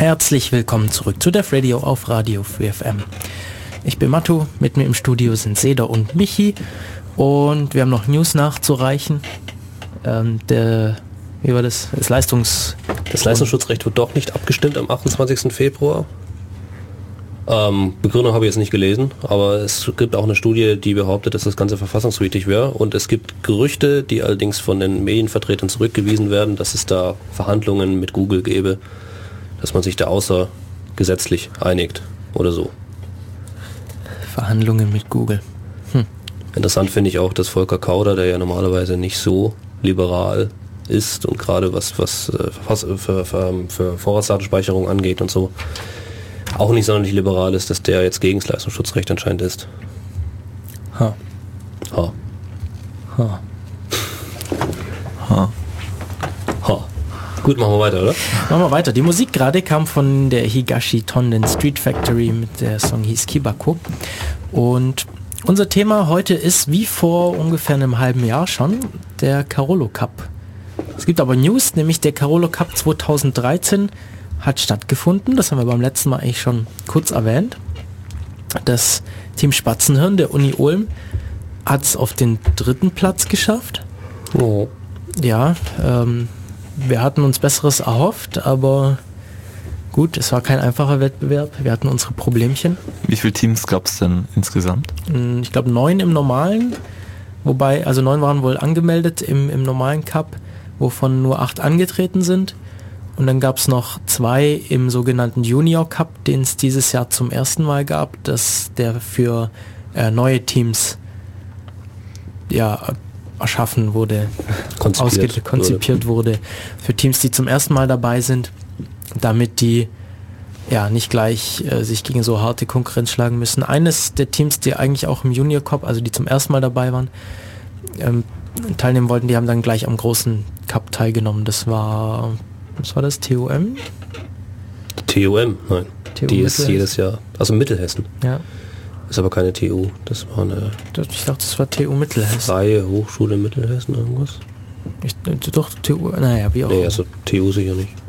Herzlich willkommen zurück zu Dev Radio auf Radio Free F M. Ich bin Mattu, mit mir im Studio sind Seda und Michi und wir haben noch News nachzureichen. Ähm, der, wie war das? Das Leistungs... Das Leistungsschutzrecht wird doch nicht abgestimmt am achtundzwanzigsten Februar. Ähm, Begründung habe ich jetzt nicht gelesen, aber es gibt auch eine Studie, die behauptet, dass das Ganze verfassungswidrig wäre, und es gibt Gerüchte, die allerdings von den Medienvertretern zurückgewiesen werden, dass es da Verhandlungen mit Google gäbe, dass man sich da außergesetzlich einigt oder so. Verhandlungen mit Google. Hm. Interessant finde ich auch, dass Volker Kauder, der ja normalerweise nicht so liberal ist und gerade was, was äh, für, für, für, für Vorratsdatenspeicherung angeht und so, auch nicht sonderlich liberal ist, dass der jetzt gegen das Leistungsschutzrecht anscheinend ist. Ha. Ha. Ha. Ha. Ha. Gut, machen wir weiter, oder? Machen wir weiter. Die Musik gerade kam von der Higashi Tonden Street Factory, mit der Song hieß Kibako. Und unser Thema heute ist, wie vor ungefähr einem halben Jahr schon, der Carolo Cup. Es gibt aber News, nämlich der Carolo Cup zweitausenddreizehn hat stattgefunden. Das haben wir beim letzten Mal eigentlich schon kurz erwähnt. Das Team Spatzenhirn der Uni Ulm hat es auf den dritten Platz geschafft. Oh. Ja, ähm, wir hatten uns Besseres erhofft, aber gut, es war kein einfacher Wettbewerb. Wir hatten unsere Problemchen. Wie viele Teams gab es denn insgesamt? Ich glaube neun im normalen, wobei, also neun waren wohl angemeldet im, im normalen Cup, wovon nur acht angetreten sind. Und dann gab es noch zwei im sogenannten Junior Cup, den es dieses Jahr zum ersten Mal gab, dass der für äh, neue Teams ja, erschaffen wurde, konzipiert, ausge- konzipiert wurde. wurde, für Teams, die zum ersten Mal dabei sind, damit die ja nicht gleich äh, sich gegen so harte Konkurrenz schlagen müssen. Eines der Teams, die eigentlich auch im Junior Cup, also die zum ersten Mal dabei waren, ähm, teilnehmen wollten, die haben dann gleich am großen Cup teilgenommen. Das war... Was war das? T O M? T O M, nein. T U die ist jedes Jahr, also Mittelhessen. Ja. Ist aber keine T U, das war eine... Ich dachte, das war T U Mittelhessen. Freie Hochschule Mittelhessen, irgendwas? Ich, doch, T U, naja, wie auch. Nee, also T U sicher nicht.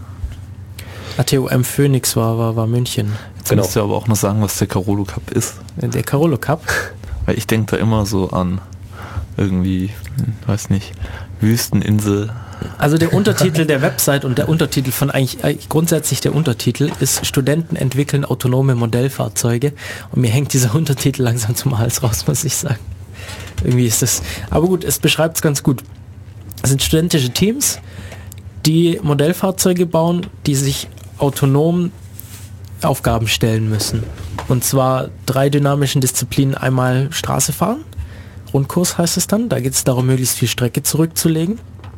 Ah, T U M Phoenix war, war, war München. Jetzt genau. Musst du aber auch noch sagen, was der Carolo Cup ist. Der Carolo Cup? Weil ich denke da immer so an irgendwie, weiß nicht, Wüsteninsel... Also der Untertitel der Website und der Untertitel von eigentlich, eigentlich grundsätzlich der Untertitel ist Studenten entwickeln autonome Modellfahrzeuge, und mir hängt dieser Untertitel langsam zum Hals raus, muss ich sagen. Irgendwie ist das, aber gut, es beschreibt es ganz gut. Es sind studentische Teams, die Modellfahrzeuge bauen, die sich autonom Aufgaben stellen müssen. Und zwar drei dynamischen Disziplinen: einmal Straße fahren, Rundkurs heißt es dann, da geht es darum, möglichst viel Strecke zurückzulegen.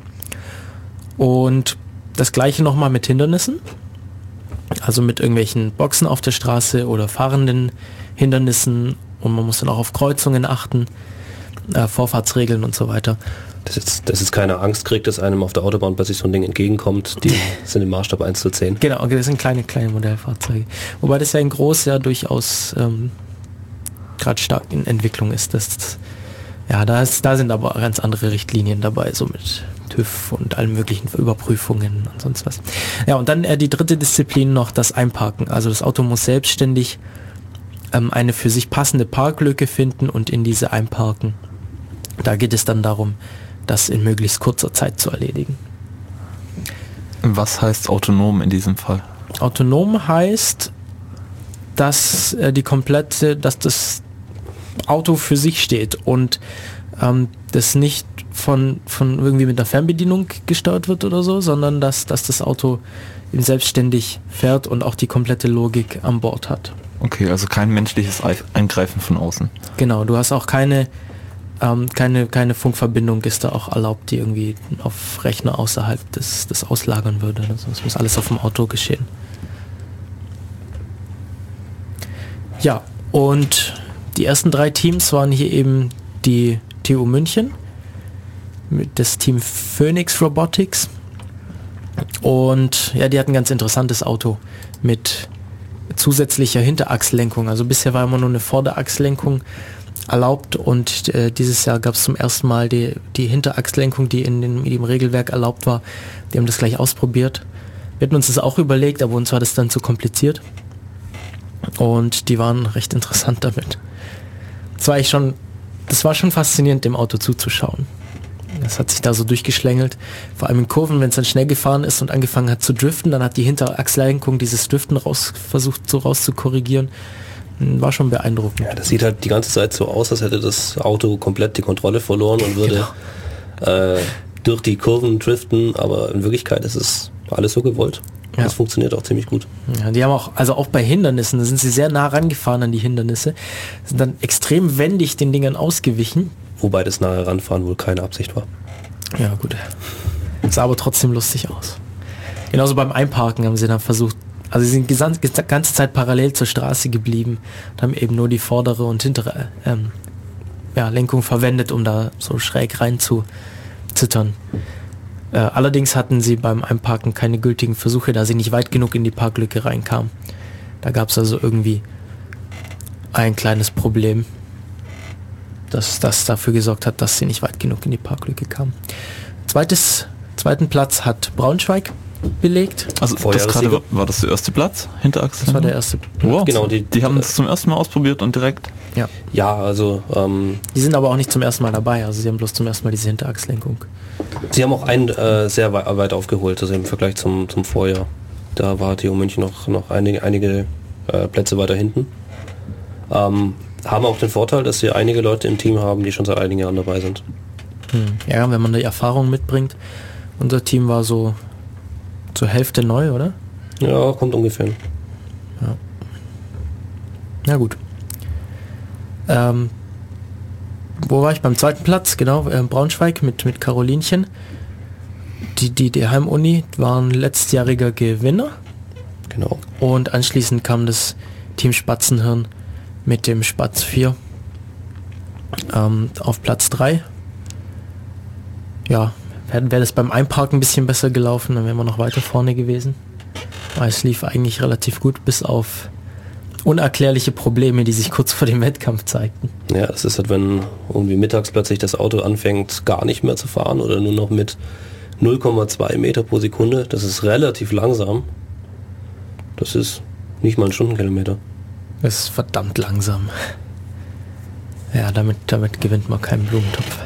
Und das gleiche nochmal mit Hindernissen, also mit irgendwelchen Boxen auf der Straße oder fahrenden Hindernissen, und man muss dann auch auf Kreuzungen achten, äh, Vorfahrtsregeln und so weiter. Das ist, das ist keine Angst kriegt, dass einem auf der Autobahn plötzlich so ein Ding entgegenkommt, die sind im Maßstab eins zu zehn. Genau, das sind kleine, kleine Modellfahrzeuge. Wobei das ja in groß ja durchaus ähm, gerade stark in Entwicklung ist. Das, ja, da, ist, da sind aber ganz andere Richtlinien dabei, so mit TÜV und allen möglichen Überprüfungen und sonst was. Ja, und dann äh, die dritte Disziplin noch, das Einparken. Also das Auto muss selbstständig ähm, eine für sich passende Parklücke finden und in diese einparken. Da geht es dann darum, das in möglichst kurzer Zeit zu erledigen. Was heißt autonom in diesem Fall? Autonom heißt, dass äh, die komplette, dass das Auto für sich steht und ähm, das nicht von, von irgendwie mit einer Fernbedienung gesteuert wird oder so, sondern dass, dass das Auto eben selbstständig fährt und auch die komplette Logik an Bord hat. Okay, also kein menschliches Eingreifen von außen. Genau, du hast auch keine, ähm, keine, keine Funkverbindung ist da auch erlaubt, die irgendwie auf Rechner außerhalb des, des auslagern würde. Also das muss alles auf dem Auto geschehen. Ja, und die ersten drei Teams waren hier eben die T U München, mit das Team Phoenix Robotics, und ja, die hatten ein ganz interessantes Auto mit zusätzlicher Hinterachslenkung. Also bisher war immer nur eine Vorderachslenkung erlaubt, und äh, dieses Jahr gab es zum ersten Mal die, die Hinterachslenkung, die in, den, in dem Regelwerk erlaubt war. Die haben das gleich ausprobiert. Wir hatten uns das auch überlegt, aber uns war das dann zu kompliziert. Und die waren recht interessant damit. Das war ich schon, das war schon faszinierend, dem Auto zuzuschauen. Das hat sich da so durchgeschlängelt. Vor allem in Kurven, wenn es dann schnell gefahren ist und angefangen hat zu driften, dann hat die Hinterachslenkung dieses Driften raus, versucht so raus zu korrigieren. War schon beeindruckend. Ja, das sieht halt die ganze Zeit so aus, als hätte das Auto komplett die Kontrolle verloren und würde genau. äh, durch die Kurven driften, aber in Wirklichkeit ist es alles so gewollt. Ja. Das funktioniert auch ziemlich gut. Ja, die haben auch, also auch bei Hindernissen, da sind sie sehr nah rangefahren an die Hindernisse, sind dann extrem wendig den Dingern ausgewichen. Wobei das nahe ranfahren wohl keine Absicht war. Ja, gut. Sah aber trotzdem lustig aus. Genauso beim Einparken haben sie dann versucht, also sie sind die ganze Zeit parallel zur Straße geblieben und haben eben nur die vordere und hintere ähm, ja, Lenkung verwendet, um da so schräg rein zu zittern. Äh, allerdings hatten sie beim Einparken keine gültigen Versuche, da sie nicht weit genug in die Parklücke reinkamen. Da gab es also irgendwie ein kleines Problem, dass das dafür gesorgt hat, dass sie nicht weit genug in die Parklücke kamen. Zweites, zweiten Platz hat Braunschweig belegt. Also das gerade war, war das der erste Platz, Hinterachse? Das war der erste. Wow. Genau, die, die haben es zum ersten Mal ausprobiert und direkt. Ja. Ja, also ähm, die sind aber auch nicht zum ersten Mal dabei, also sie haben bloß zum ersten Mal diese Hinterachslenkung. Sie haben auch einen äh, sehr weit, weit aufgeholt, also im Vergleich zum, zum Vorjahr. Da war T U München noch, noch einige, einige äh, Plätze weiter hinten. Ähm, haben auch den Vorteil, dass sie einige Leute im Team haben, die schon seit einigen Jahren dabei sind. Hm. Ja, wenn man die Erfahrung mitbringt. Unser Team war so zur Hälfte neu, oder? Ja, kommt ungefähr. Ja. Na gut. Ähm, wo war ich? Beim zweiten Platz, genau, äh, Braunschweig mit, mit Carolinchen. Die, die, die Heimuni waren letztjähriger Gewinner. Genau. Und anschließend kam das Team Spatzenhirn mit dem Spatz vier ähm, auf Platz drei. Ja, wäre wär das beim Einparken ein bisschen besser gelaufen, dann wären wir noch weiter vorne gewesen. Aber es lief eigentlich relativ gut, bis auf unerklärliche Probleme, die sich kurz vor dem Wettkampf zeigten. Ja, das ist halt, wenn irgendwie mittags plötzlich das Auto anfängt, gar nicht mehr zu fahren oder nur noch mit null Komma zwei Meter pro Sekunde. Das ist relativ langsam. Das ist nicht mal ein Stundenkilometer. Das ist verdammt langsam. Ja, damit, damit gewinnt man keinen Blumentopf.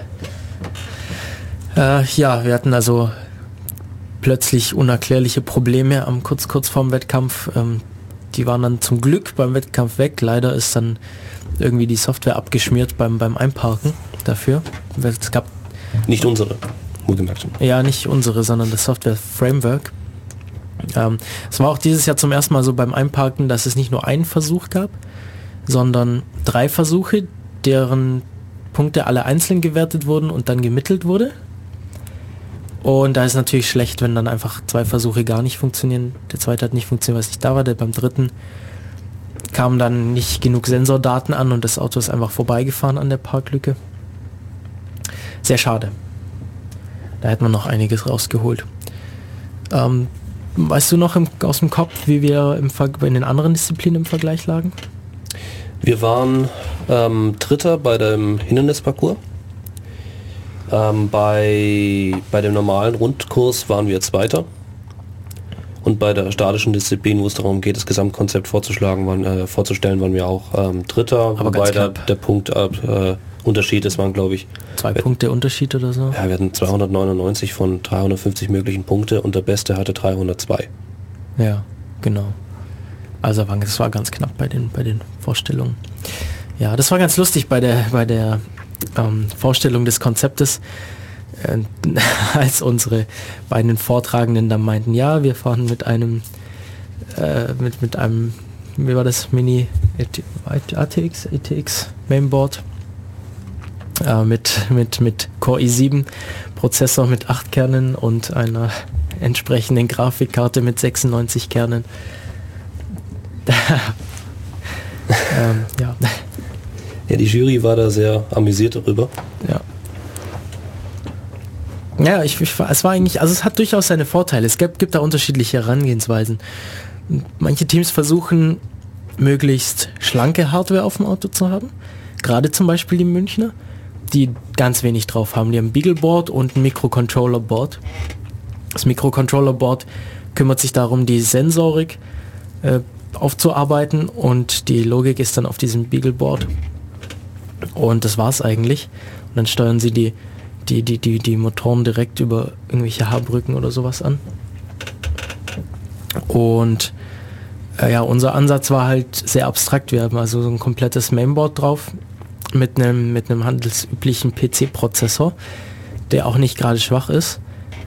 Äh, ja, wir hatten also plötzlich unerklärliche Probleme am kurz kurz vorm Wettkampf. Ähm, die waren dann zum Glück beim Wettkampf weg. Leider ist dann irgendwie die Software abgeschmiert beim, beim Einparken dafür. Es gab nicht unsere, wohlgemerkt. Ja, nicht unsere, sondern das Software-Framework. Ähm, es war auch dieses Jahr zum ersten Mal so beim Einparken, dass es nicht nur einen Versuch gab, sondern drei Versuche, deren Punkte alle einzeln gewertet wurden und dann gemittelt wurde. Und da ist natürlich schlecht, wenn dann einfach zwei Versuche gar nicht funktionieren. Der zweite hat nicht funktioniert, weil es nicht da war. Der beim dritten kamen dann nicht genug Sensordaten an und das Auto ist einfach vorbeigefahren an der Parklücke. Sehr schade. Da hätte man noch einiges rausgeholt. Ähm, weißt du noch im, aus dem Kopf, wie wir im Ver- in den anderen Disziplinen im Vergleich lagen? Wir waren ähm, Dritter bei dem Hindernisparcours. Ähm, bei, bei dem normalen Rundkurs waren wir Zweiter. Und bei der statischen Disziplin, wo es darum geht, das Gesamtkonzept vorzuschlagen, waren, äh, vorzustellen, waren wir auch ähm, Dritter. Aber wobei der, der Punkt äh, Unterschied ist, waren glaube ich... Zwei wir, Punkte Unterschied oder so? Ja, wir hatten zweihundertneunundneunzig von dreihundertfünfzig möglichen Punkte und der Beste hatte dreihundertzwei. Ja, genau. Also das war ganz knapp bei den, bei den Vorstellungen. Ja, das war ganz lustig bei der, bei der ähm, Vorstellung des Konzeptes, äh, als unsere beiden Vortragenden dann meinten, ja, wir fahren mit einem äh, mit, mit einem, wie war das, Mini A T X, A T X Mainboard äh, mit, mit, mit Core i sieben Prozessor mit acht Kernen und einer entsprechenden Grafikkarte mit sechsundneunzig Kernen. ähm, ja. Ja, die Jury war da sehr amüsiert darüber. Ja. Ja, ich, ich, es war eigentlich, also es hat durchaus seine Vorteile. Es gibt, gibt da unterschiedliche Herangehensweisen. Manche Teams versuchen, möglichst schlanke Hardware auf dem Auto zu haben. Gerade zum Beispiel die Münchner, die ganz wenig drauf haben. Die haben ein Beagleboard und ein Microcontroller-Board. Das Microcontroller-Board kümmert sich darum, die Sensorik äh, aufzuarbeiten und die Logik ist dann auf diesem Beagleboard. Und das war's eigentlich. Und dann steuern sie die, die, die, die, die Motoren direkt über irgendwelche Haarbrücken oder sowas an. Und äh, ja, unser Ansatz war halt sehr abstrakt. Wir haben also so ein komplettes Mainboard drauf mit einem mit einem handelsüblichen P C-Prozessor, der auch nicht gerade schwach ist.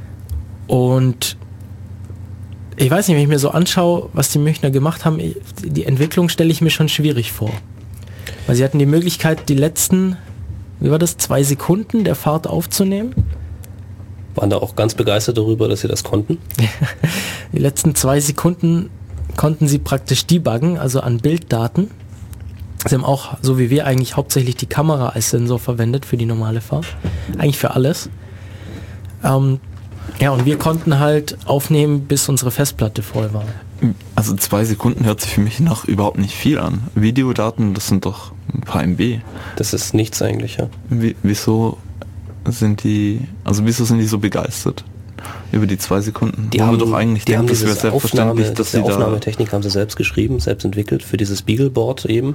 Und ich weiß nicht, wenn ich mir so anschaue, was die Münchner gemacht haben, die Entwicklung stelle ich mir schon schwierig vor. Weil sie hatten die Möglichkeit, die letzten, wie war das, zwei Sekunden der Fahrt aufzunehmen. Waren da auch ganz begeistert darüber, dass sie das konnten? Die letzten zwei Sekunden konnten sie praktisch debuggen, also an Bilddaten. Sie haben auch, so wie wir, eigentlich hauptsächlich die Kamera als Sensor verwendet für die normale Fahrt. Eigentlich für alles. Ähm, ja, und wir konnten halt aufnehmen, bis unsere Festplatte voll war. Also zwei Sekunden hört sich für mich nach überhaupt nicht viel an. Videodaten, das sind doch ein paar M B. Das ist nichts eigentlich, ja. Wie, wieso sind die, also wieso sind die so begeistert über die zwei Sekunden? Die haben doch eigentlich die denkt, haben das wäre diese selbstverständlich, Aufnahme, dass diese sie da... Aufnahmetechnik haben sie selbst geschrieben, selbst entwickelt für dieses Beagleboard eben.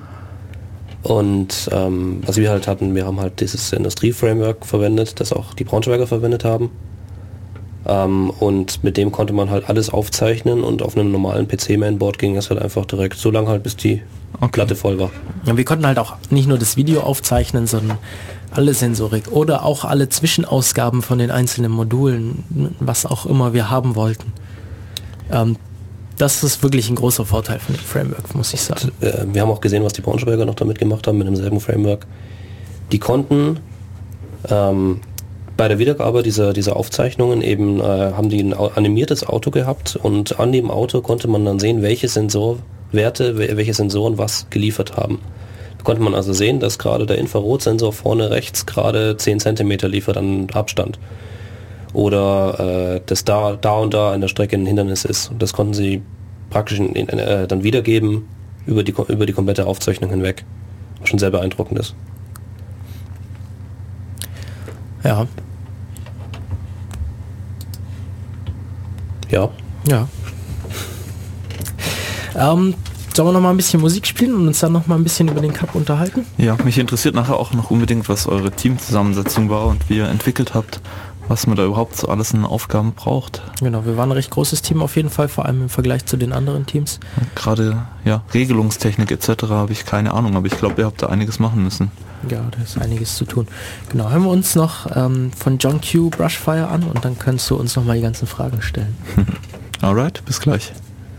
Und ähm, was wir halt hatten, wir haben halt dieses Industrie-Framework verwendet, das auch die Braunschweiger verwendet haben. Ähm, und mit dem konnte man halt alles aufzeichnen und auf einem normalen P C-Mainboard ging das halt einfach direkt so lange halt, bis die okay. Platte voll war. Ja, wir konnten halt auch nicht nur das Video aufzeichnen, sondern alle Sensorik oder auch alle Zwischenausgaben von den einzelnen Modulen, was auch immer wir haben wollten. Ähm, das ist wirklich ein großer Vorteil von dem Framework, muss ich sagen. Und, äh, wir haben auch gesehen, was die Braunschweiger noch damit gemacht haben, mit demselben Framework. Die konnten ähm, bei der Wiedergabe dieser, dieser Aufzeichnungen eben, äh, haben die ein animiertes Auto gehabt und an dem Auto konnte man dann sehen, welche Sensorwerte, welche Sensoren was geliefert haben. Da konnte man also sehen, dass gerade der Infrarotsensor vorne rechts gerade zehn Zentimeter liefert an Abstand. Oder äh, dass da, da und da an der Strecke ein Hindernis ist. Und das konnten sie praktisch in, in, äh, dann wiedergeben über die, über die komplette Aufzeichnung hinweg. Was schon sehr beeindruckend ist. Ja. Ja. Ja. Ähm, sollen wir noch mal ein bisschen Musik spielen und uns dann noch mal ein bisschen über den Cup unterhalten? Ja, mich interessiert nachher auch noch unbedingt, was eure Teamzusammensetzung war und wie ihr entwickelt habt, was man da überhaupt so alles in Aufgaben braucht. Genau, wir waren ein recht großes Team auf jeden Fall, vor allem im Vergleich zu den anderen Teams. Gerade, ja, Regelungstechnik et cetera habe ich keine Ahnung, aber ich glaube, ihr habt da einiges machen müssen. Ja, da ist einiges zu tun. Genau, hören wir uns noch ähm, von John Q Brushfire an und dann kannst du uns noch mal die ganzen Fragen stellen. Alright, bis gleich.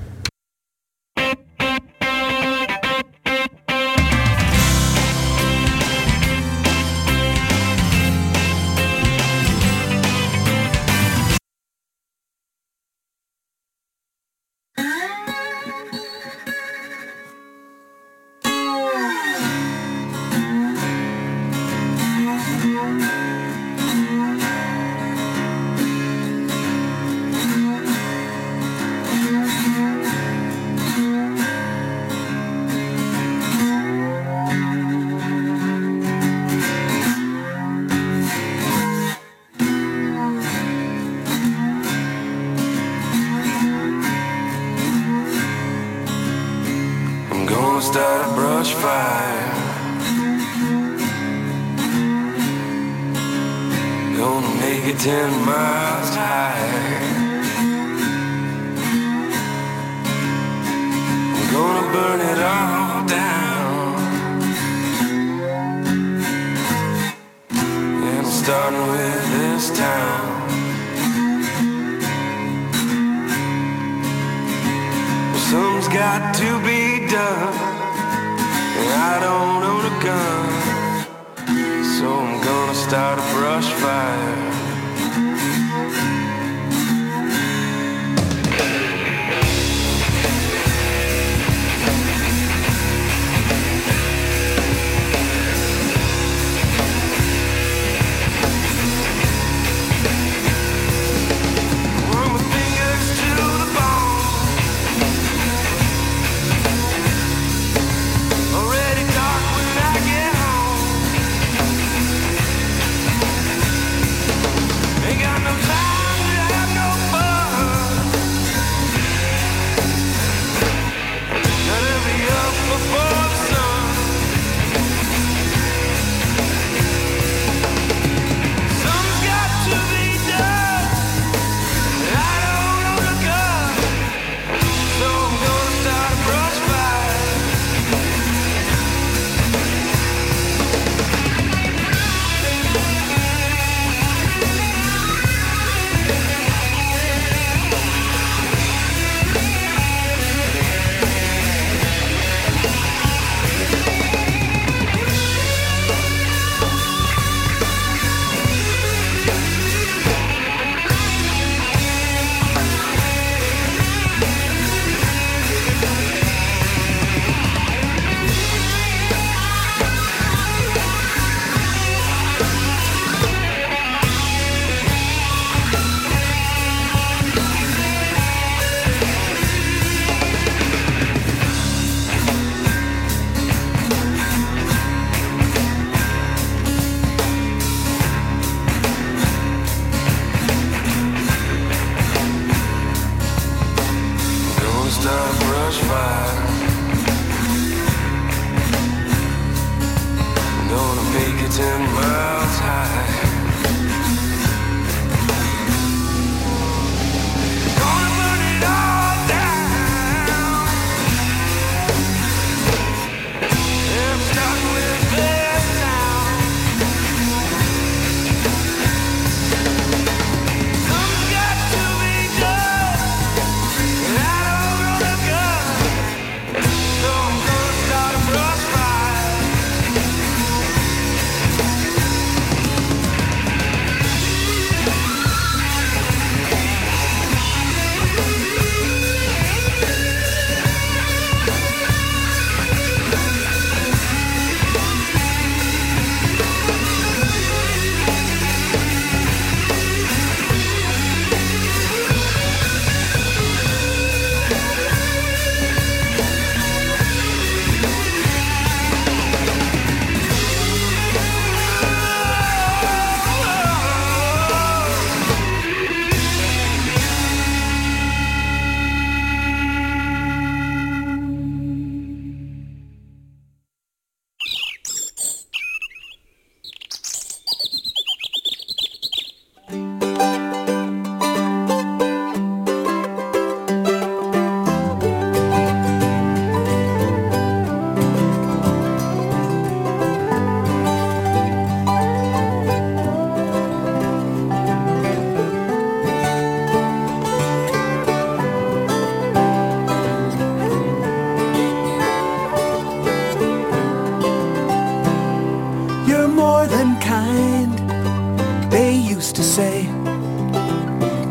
Start a brush fire. Gonna make it ten miles high. I'm gonna burn it all down. And I'm starting with this town. Well, something's got to be done. I don't own a gun, so I'm gonna start a brush fire. Run my fingers to the bone. Already dark when I get home.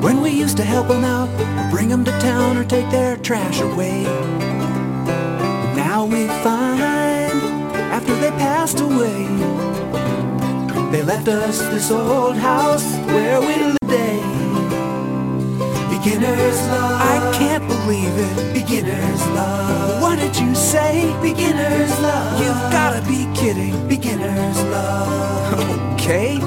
when we used to help them out, or bring them to town or take their trash away. Now we find, after they passed away, they left us this old house where we live today. Beginner's love, I can't believe it. Beginner's love, what did you say? Beginner's love, you've gotta be kidding. Beginner's love, okay.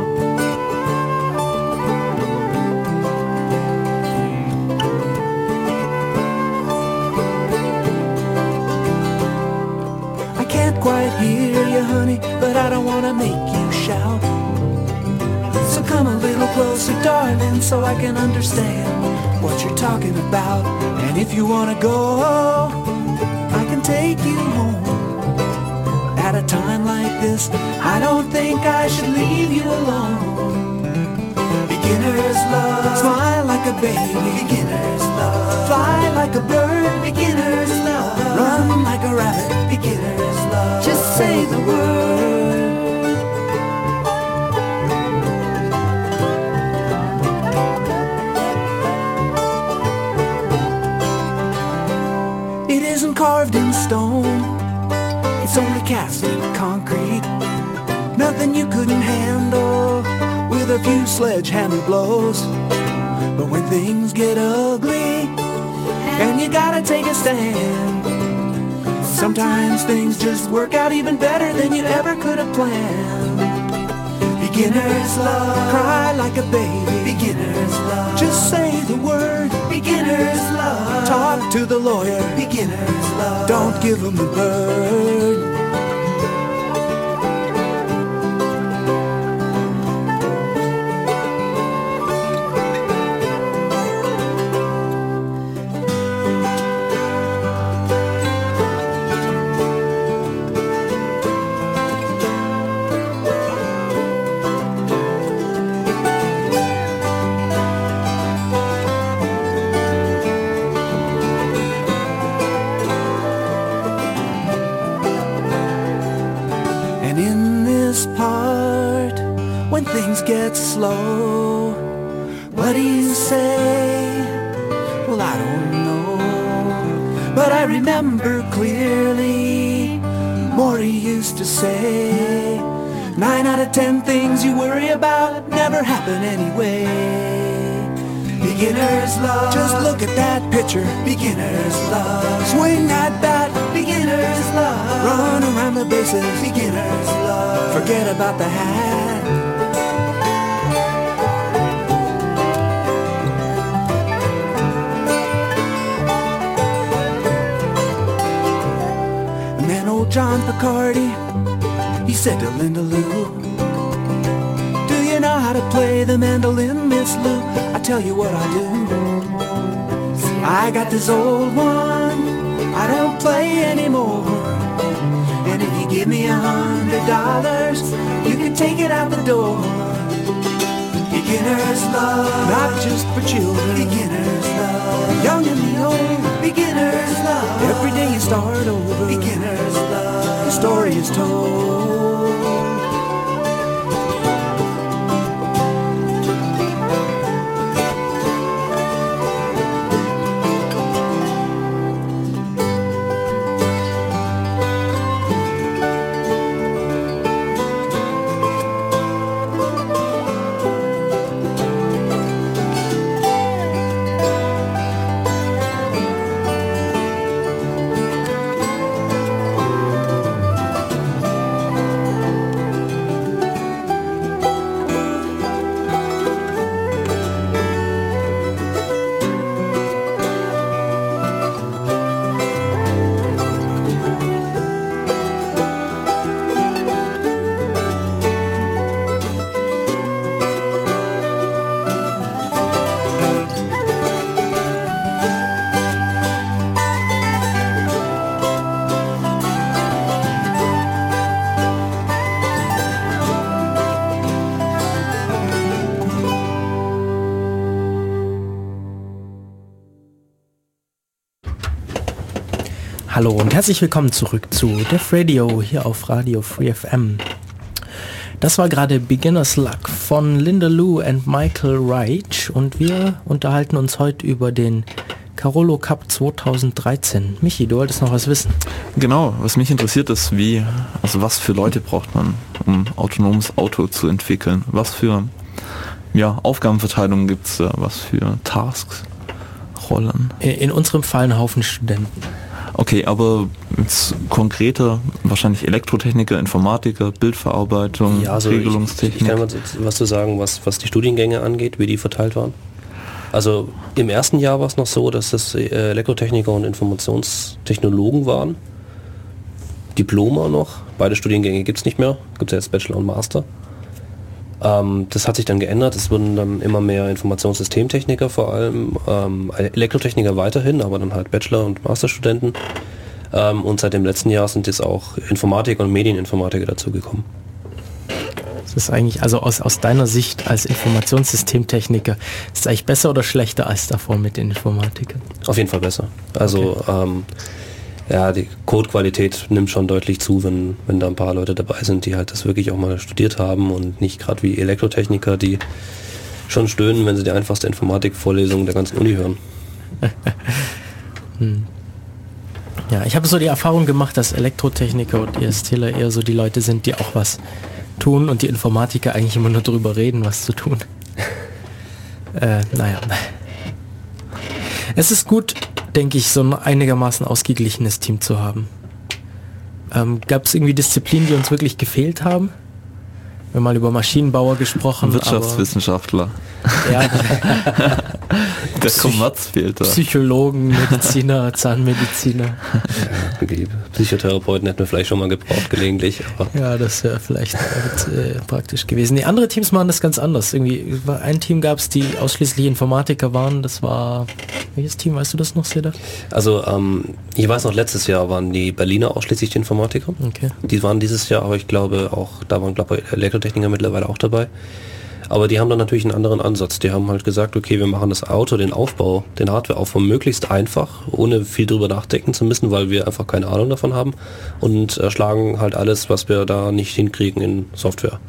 I can't quite hear you, honey, but I don't wanna make you shout. So come a little closer, darling, so I can understand what you're talking about. And if you wanna go, I can take you home. At a time like this, I don't think I should leave you alone. Beginner's love, smile like a baby. Beginner's love, fly like a bird. Beginner's love, run like a rabbit. Beginner's love, just say the word. It isn't carved in stone, it's only cast in concrete. Nothing you couldn't handle with a few sledgehammer blows. But when things get ugly and you gotta take a stand, sometimes things just work out even better than you ever could have planned. Beginner's love, cry like a baby. Beginner's love, just say the word. Beginner's love, talk to the lawyer. Beginner's love, don't give him the bird. Get slow. What do you say? Well, I don't know, but I remember clearly Maury used to say, nine out of ten things you worry about never happen anyway. Beginner's love, just look at that picture. Beginner's love, swing that bat. Beginner's love, run around the bases. Beginner's love, forget about the hat. John Picardi, he said to Linda Lou, do you know how to play the mandolin, Miss Lou? I tell you what I do. I got this old one, I don't play anymore. And if you give me a hundred dollars, you can take it out the door. Beginner's love, not just for children. Beginner's love, young and the old. Beginner's love, every day you start over. Beginner's love, the story is told. Hallo und herzlich willkommen zurück zu Def Radio hier auf Radio Free F M. Das war gerade Beginner's Luck von Linda Lu und Michael Reich und wir unterhalten uns heute über den Carolo Cup zweitausenddreizehn. Michi, du wolltest noch was wissen? Genau, was mich interessiert ist, wie, also was für Leute braucht man, um autonomes Auto zu entwickeln? Was für ja, Aufgabenverteilungen gibt es da? Was für Tasks, Rollen? In, in unserem Fall ein Haufen Studenten. Okay, aber jetzt konkreter, wahrscheinlich Elektrotechniker, Informatiker, Bildverarbeitung, ja, also Regelungstechnik. Ich, ich kann mal was zu sagen, was, was die Studiengänge angeht, wie die verteilt waren. Also im ersten Jahr war es noch so, dass das äh, Elektrotechniker und Informationstechnologen waren. Diploma noch, beide Studiengänge gibt es nicht mehr, gibt es jetzt Bachelor und Master. Ähm, das hat sich dann geändert, es wurden dann immer mehr Informationssystemtechniker vor allem, ähm, Elektrotechniker weiterhin, aber dann halt Bachelor- und Masterstudenten. Ähm, und seit dem letzten Jahr sind jetzt auch Informatiker und Medieninformatiker dazugekommen. Das ist eigentlich, also aus, aus deiner Sicht als Informationssystemtechniker, ist es eigentlich besser oder schlechter als davor mit den Informatikern? Auf jeden Fall besser. Also okay. ähm, ja, die Codequalität nimmt schon deutlich zu, wenn, wenn da ein paar Leute dabei sind, die halt das wirklich auch mal studiert haben und nicht gerade wie Elektrotechniker, die schon stöhnen, wenn sie die einfachste Informatikvorlesung der ganzen Uni hören. hm. Ja, ich habe so die Erfahrung gemacht, dass Elektrotechniker und ISTler eher so die Leute sind, die auch was tun und die Informatiker eigentlich immer nur drüber reden, was zu tun. äh, naja. Es ist gut, denke ich, so ein einigermaßen ausgeglichenes Team zu haben. Ähm, Gab es irgendwie Disziplinen, die uns wirklich gefehlt haben? Wir haben mal über Maschinenbauer gesprochen. Wirtschaftswissenschaftler. Ja. Der Kommerz fehlt da. Psychologen, Mediziner, Zahnmediziner. Ja, die Psychotherapeuten hätten wir vielleicht schon mal gebraucht gelegentlich. Aber ja, das wäre vielleicht äh, praktisch gewesen. Die anderen Teams machen das ganz anders. Irgendwie ein Team gab es, die ausschließlich Informatiker waren. Das war, welches Team, weißt du das noch, Seda? Also ähm, ich weiß noch, letztes Jahr waren die Berliner ausschließlich die Informatiker. Okay. Die waren dieses Jahr, aber ich glaube auch, da waren glaube ich Elektrotechniker mittlerweile auch dabei. Aber die haben dann natürlich einen anderen Ansatz. Die haben halt gesagt, okay, wir machen das Auto, den Aufbau, den Hardwareaufbau möglichst einfach, ohne viel drüber nachdenken zu müssen, weil wir einfach keine Ahnung davon haben und erschlagen halt alles, was wir da nicht hinkriegen, in Software.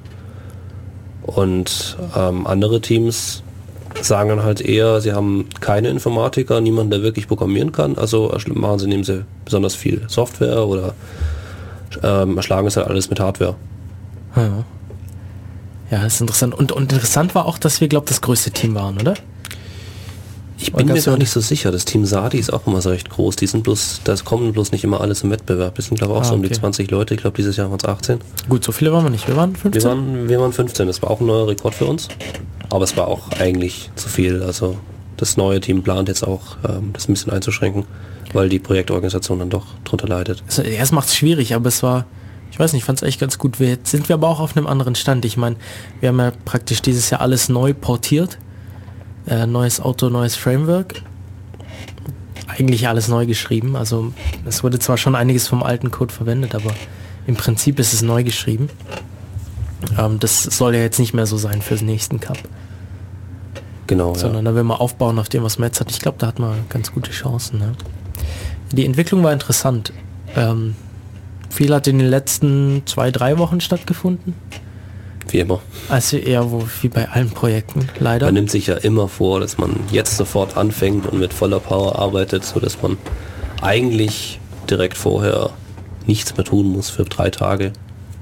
Und ähm, andere Teams sagen dann halt eher, sie haben keine Informatiker, niemanden, der wirklich programmieren kann, also machen sie, nehmen sie besonders viel Software oder ähm, erschlagen es halt alles mit Hardware. Ja. Ja, das ist interessant. Und, und interessant war auch, dass wir, glaube ich, das größte Team waren, oder? Ich bin mir gar nicht so sicher. Das Team Sadi ist auch immer so recht groß. Die sind bloß, das kommen bloß nicht immer alle zum Wettbewerb. Das sind, glaube ich, auch ah, so um okay. die zwanzig Leute. Ich glaube, dieses Jahr waren es achtzehn. Gut, so viele waren wir nicht. Wir waren fünfzehn? Wir waren, wir waren fünfzehn. Das war auch ein neuer Rekord für uns. Aber es war auch eigentlich zu viel. Also das neue Team plant jetzt auch, ähm, das ein bisschen einzuschränken, weil die Projektorganisation dann doch drunter leidet. Also, erst macht es schwierig, aber es war... Ich weiß nicht, ich fand es echt ganz gut. Wir, jetzt sind wir aber auch auf einem anderen Stand. Ich meine, wir haben ja praktisch dieses Jahr alles neu portiert. Äh, neues Auto, neues Framework. Eigentlich alles neu geschrieben. Also es wurde zwar schon einiges vom alten Code verwendet, aber im Prinzip ist es neu geschrieben. Ähm, das soll ja jetzt nicht mehr so sein für den nächsten Cup. Genau, Sondern ja. da will man aufbauen auf dem, was man jetzt hat. Ich glaube, da hat man ganz gute Chancen. Ne? Die Entwicklung war interessant. Ähm, Viel hat in den letzten zwei, drei Wochen stattgefunden. Wie immer. Also eher wo, wie bei allen Projekten, leider. Man nimmt sich ja immer vor, dass man jetzt sofort anfängt und mit voller Power arbeitet, sodass man eigentlich direkt vorher nichts mehr tun muss für drei Tage.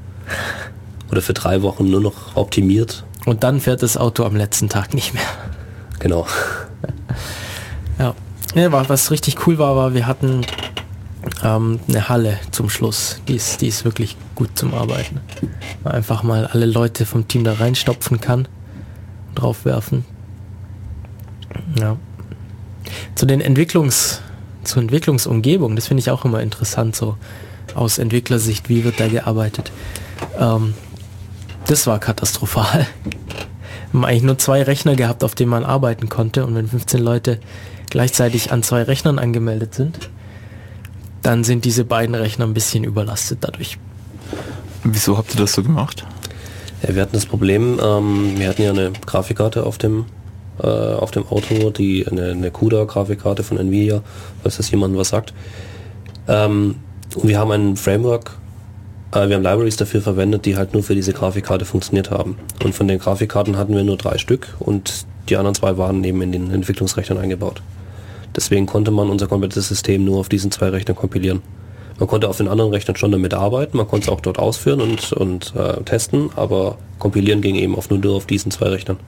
Oder für drei Wochen nur noch optimiert. Und dann fährt das Auto am letzten Tag nicht mehr. Genau. Ja. Ja, was richtig cool war, war, wir hatten ähm, eine Halle zum Schluss. Die ist, die ist wirklich gut zum Arbeiten. Man einfach mal alle Leute vom Team da reinstopfen kann, draufwerfen. Ja. Zu den Entwicklungs, zur Entwicklungsumgebung, das finde ich auch immer interessant, so aus Entwicklersicht, wie wird da gearbeitet. Ähm, das war katastrophal. Wir haben eigentlich nur zwei Rechner gehabt, auf denen man arbeiten konnte, und wenn fünfzehn Leute gleichzeitig an zwei Rechnern angemeldet sind, dann sind diese beiden Rechner ein bisschen überlastet dadurch. Wieso habt ihr das so gemacht? Ja, wir hatten das Problem, ähm, wir hatten ja eine Grafikkarte auf dem äh, auf dem Auto, die eine, eine CUDA-Grafikkarte von Nvidia, falls das jemand was sagt. Ähm, und wir haben ein Framework Äh, wir haben Libraries dafür verwendet, die halt nur für diese Grafikkarte funktioniert haben. Und von den Grafikkarten hatten wir nur drei Stück und die anderen zwei waren eben in den Entwicklungsrechnern eingebaut. Deswegen konnte man unser komplettes System nur auf diesen zwei Rechnern kompilieren. Man konnte auf den anderen Rechnern schon damit arbeiten, man konnte es auch dort ausführen und, und äh, testen, aber kompilieren ging eben auf nur, nur auf diesen zwei Rechnern.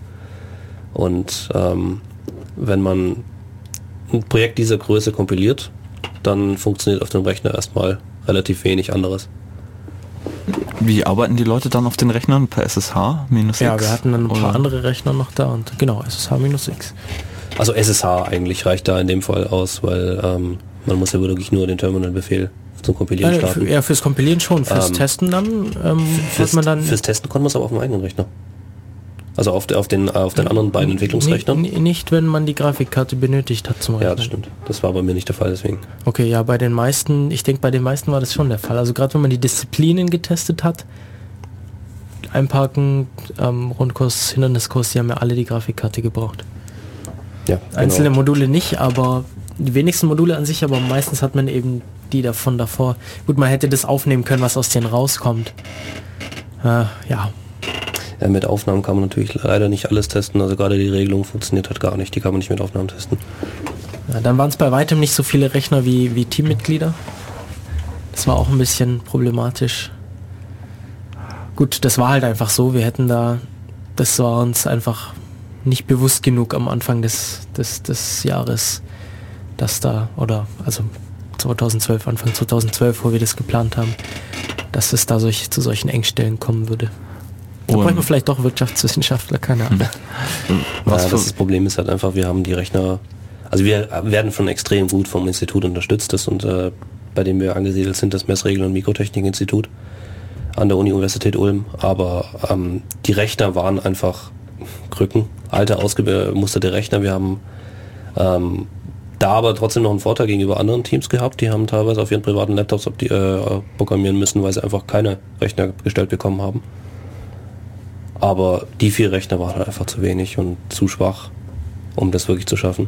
Und ähm, wenn man ein Projekt dieser Größe kompiliert, dann funktioniert auf dem Rechner erstmal relativ wenig anderes. Wie arbeiten die Leute dann auf den Rechnern? Per S S H minus X? Ja, wir hatten dann ein paar oder? andere Rechner noch da und genau, S S H minus X. Also S S H eigentlich reicht da in dem Fall aus, weil ähm, man muss ja wirklich nur den Terminal-Befehl zum Kompilieren Ja, starten. für, ja, fürs Kompilieren schon, fürs Ähm, Testen dann ähm, Fürs, hat man dann fürs Testen konnte man es aber auf dem eigenen Rechner. Also auf, der, auf, den, auf den anderen beiden Entwicklungsrechnern. N- Nicht, wenn man die Grafikkarte benötigt hat zum Rechnen. Ja, das stimmt. Das war bei mir nicht der Fall, deswegen. Okay, ja, bei den meisten, ich denke, bei den meisten war das schon der Fall. Also gerade wenn man die Disziplinen getestet hat, Einparken, ähm, Rundkurs, Hinderniskurs, die haben ja alle die Grafikkarte gebraucht. Ja, Einzelne genau. Module nicht, aber die wenigsten Module an sich, aber meistens hat man eben die davon davor. Gut, man hätte das aufnehmen können, was aus denen rauskommt. Äh, ja, Ja, mit Aufnahmen kann man natürlich leider nicht alles testen. Also gerade die Regelung funktioniert halt gar nicht. Die kann man nicht mit Aufnahmen testen. ja dann waren es bei weitem nicht so viele Rechner wie, wie Teammitglieder. Das war auch ein bisschen problematisch. Gut, das war halt einfach so. Wir hätten da, das war uns einfach nicht bewusst genug am Anfang des, des, des Jahres, dass da, oder also zweitausendzwölf, Anfang zweitausendzwölf, wo wir das geplant haben, dass es da solch, zu solchen Engstellen kommen würde. Da Und- bräuchten wir vielleicht doch Wirtschaftswissenschaftler, keine Ahnung. Was ja, für, das, das Problem ist halt einfach, wir haben die Rechner, also wir werden schon extrem gut vom Institut unterstützt, das und äh, bei dem wir angesiedelt sind, das Messregel- und Mikrotechnik-Institut an der Uni-Universität Ulm, aber ähm, die Rechner waren einfach Krücken, alte, ausgemusterte Rechner. Wir haben ähm, da aber trotzdem noch einen Vorteil gegenüber anderen Teams gehabt, die haben teilweise auf ihren privaten Laptops die, äh, programmieren müssen, weil sie einfach keine Rechner gestellt bekommen haben. Aber die vier Rechner waren halt einfach zu wenig und zu schwach, um das wirklich zu schaffen.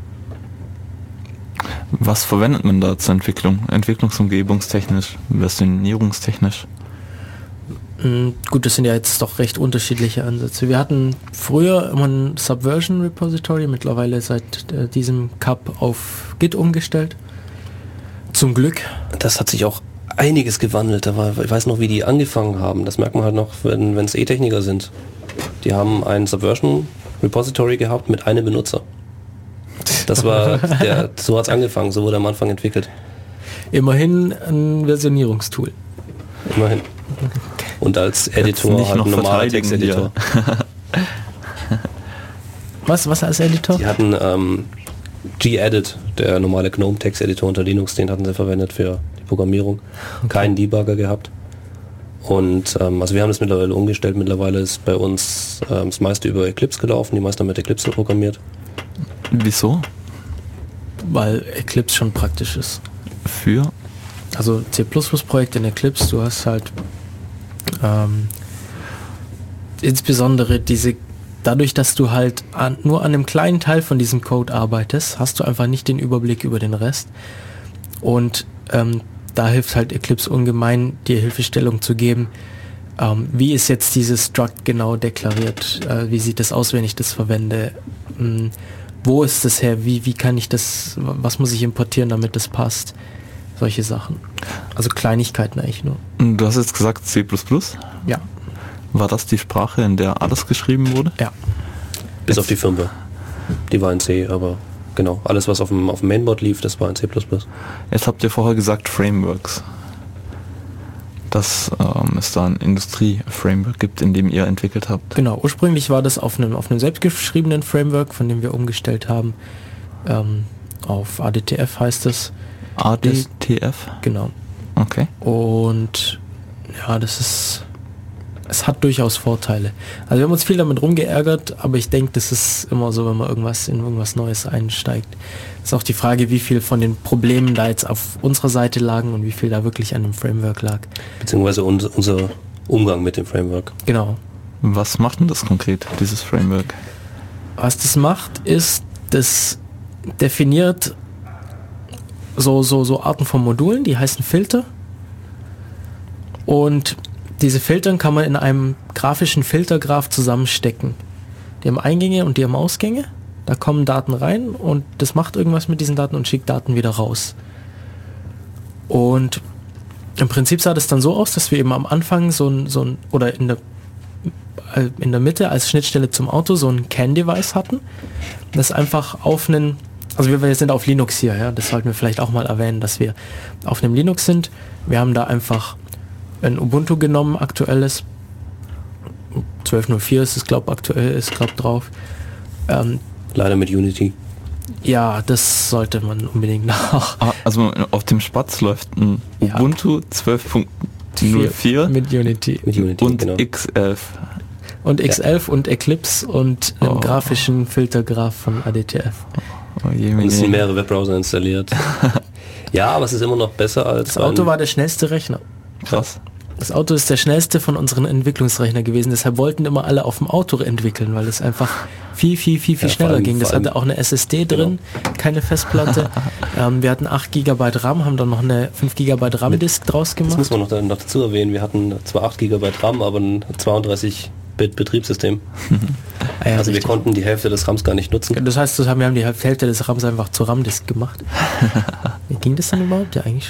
was verwendet man da zur Entwicklung? Entwicklungsumgebungstechnisch, versionierungstechnisch? Mm, Gut, das sind ja jetzt doch recht unterschiedliche Ansätze. Wir hatten früher immer ein Subversion Repository, mittlerweile seit äh, diesem Cup auf Git umgestellt. Zum Glück. Das hat sich auch einiges gewandelt. Da war, ich weiß noch, wie die angefangen haben. Das merkt man halt noch, wenn es E-Techniker sind. Die haben ein Subversion Repository gehabt mit einem Benutzer. Das war, der, so hat es angefangen, so wurde am Anfang entwickelt. Immerhin ein Versionierungstool. Immerhin. Und als Editor nicht halt noch ein normaler verteidigen Texteditor. Was, was als Editor? Die hatten ähm, Gedit, der normale GNOME-Texteditor unter Linux, den hatten sie verwendet für die Programmierung. Keinen Debugger gehabt. Und ähm, also wir haben das mittlerweile umgestellt. Mittlerweile ist bei uns ähm, das meiste über Eclipse gelaufen. Die meisten haben mit Eclipse programmiert. Wieso? Weil Eclipse schon praktisch ist. Für? Also C plus plus Projekt in Eclipse, du hast halt ähm, insbesondere diese, dadurch, dass du halt an, nur an einem kleinen Teil von diesem Code arbeitest, hast du einfach nicht den Überblick über den Rest. Und ähm, da hilft halt Eclipse ungemein, dir Hilfestellung zu geben. Ähm, wie ist jetzt dieses Struct genau deklariert? Äh, wie sieht das aus, wenn ich das verwende? Hm, wo ist das her? Wie, wie kann ich das, was muss ich importieren, damit das passt? Solche Sachen. Also Kleinigkeiten eigentlich nur. Du hast jetzt gesagt C plus plus. Ja. War das die Sprache, in der alles geschrieben wurde? Ja. Bis auf die Firmware. Die war in C, aber genau. Alles, was auf dem, auf dem Mainboard lief, das war in C plus plus. Jetzt habt ihr vorher gesagt Frameworks. Dass ähm, es da ein Industrie-Framework gibt, in dem ihr entwickelt habt. Genau. Ursprünglich war das auf einem, auf einem selbstgeschriebenen Framework, von dem wir umgestellt haben. Ähm, auf A D T F heißt es. A D T F? Genau. Okay. Und ja, das ist, es hat durchaus Vorteile. Also wir haben uns viel damit rumgeärgert, aber ich denke, das ist immer so, wenn man irgendwas in irgendwas Neues einsteigt. Ist auch die Frage, wie viel von den Problemen da jetzt auf unserer Seite lagen und wie viel da wirklich an dem Framework lag. Beziehungsweise unser, unser Umgang mit dem Framework. Genau. Was macht denn das konkret, dieses Framework? Was das macht, ist, das definiert so, so, so Arten von Modulen, die heißen Filter. Und diese Filtern kann man in einem grafischen Filtergraph zusammenstecken. Die haben Eingänge und die haben Ausgänge. Da kommen Daten rein und das macht irgendwas mit diesen Daten und schickt Daten wieder raus. Und im Prinzip sah das dann so aus, dass wir eben am Anfang so ein, so ein oder in der, in der Mitte als Schnittstelle zum Auto so ein C A N-Device hatten. Das einfach auf einen, also wir, wir sind auf Linux hier, ja, das sollten wir vielleicht auch mal erwähnen, dass wir auf einem Linux sind. Wir haben da einfach ein Ubuntu genommen, aktuelles. zwölf Punkt null vier ist es, glaube aktuell, ist glaube drauf. Ähm, Leider mit Unity. Ja, das sollte man unbedingt nach. Ah, also auf dem Spatz läuft ein Ja. Ubuntu zwölf Punkt null vier mit Unity. Mit Unity, und genau. X elf. Und X elf und Eclipse und einem Oh. grafischen Filtergraph von A D T F. Oh je, Und es sind je. mehrere Webbrowser installiert. Ja, aber es ist immer noch besser als... Das Auto ein- war der schnellste Rechner. Krass. Das Auto ist der schnellste von unseren Entwicklungsrechner gewesen. Deshalb wollten immer alle auf dem Auto entwickeln, weil es einfach viel, viel, viel, viel Ja, vor schneller allem- ging. Das vor allem- hatte auch eine S S D drin, keine Festplatte. ähm, wir hatten acht Gigabyte RAM, haben dann noch eine fünf Gigabyte RAM-Disk draus Das muss gemacht. man noch, noch dazu erwähnen. Wir hatten zwar acht Gigabyte RAM, aber ein zweiunddreißig Bit Betriebssystem. Ah ja, Also wir richtig. konnten die Hälfte des RAMs gar nicht nutzen. Das heißt, wir haben die Hälfte des RAMs einfach zur RAM-Disk gemacht. Wie ging das dann überhaupt? Ja, eigentlich...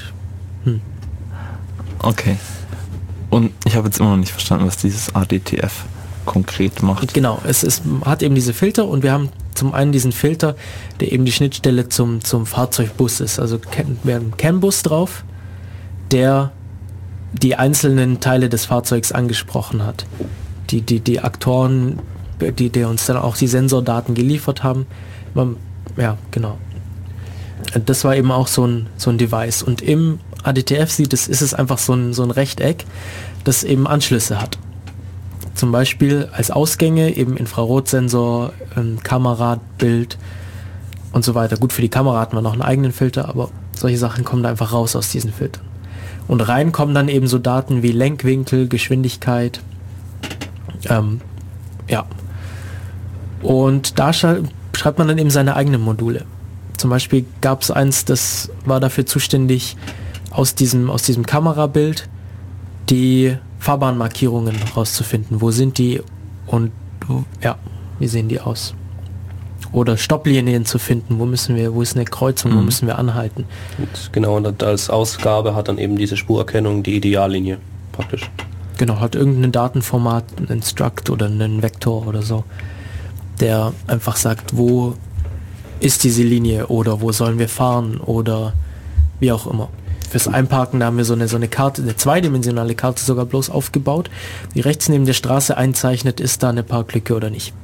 Okay. Und ich habe jetzt immer noch nicht verstanden, was dieses A D T F konkret macht. Genau, es ist, hat eben diese Filter und wir haben zum einen diesen Filter, der eben die Schnittstelle zum, zum Fahrzeugbus ist. Also Can- wir haben einen C A N-Bus drauf, der die einzelnen Teile des Fahrzeugs angesprochen hat. Die, die, die Aktoren, die, die uns dann auch die Sensordaten geliefert haben. Man, ja, genau. Das war eben auch so ein, so ein Device. Und im A D T F sieht es, ist es einfach so ein, so ein Rechteck, das eben Anschlüsse hat. Zum Beispiel als Ausgänge eben Infrarotsensor, ähm, Kamera, Bild und so weiter. Gut, für die Kamera hatten wir noch einen eigenen Filter, aber solche Sachen kommen da einfach raus aus diesen Filtern. Und rein kommen dann eben so Daten wie Lenkwinkel, Geschwindigkeit, ähm, ja. Und da schrei- schreibt man dann eben seine eigenen Module. Zum Beispiel gab es eins, das war dafür zuständig, aus diesem, aus diesem Kamerabild die Fahrbahnmarkierungen rauszufinden. Wo sind die und wo, ja, wie sehen die aus? Oder Stopplinien zu finden. Wo müssen wir, wo ist eine Kreuzung, wo Mhm. müssen wir anhalten? Und genau, und als Ausgabe hat dann eben diese Spurerkennung die Ideallinie praktisch. Genau, hat irgendein Datenformat, ein Struct oder einen Vektor oder so, der einfach sagt, wo ist diese Linie oder wo sollen wir fahren oder wie auch immer. Fürs Einparken, da haben wir so eine, so eine Karte, eine zweidimensionale Karte sogar bloß aufgebaut, die rechts neben der Straße einzeichnet, ist da eine Parklücke oder nicht.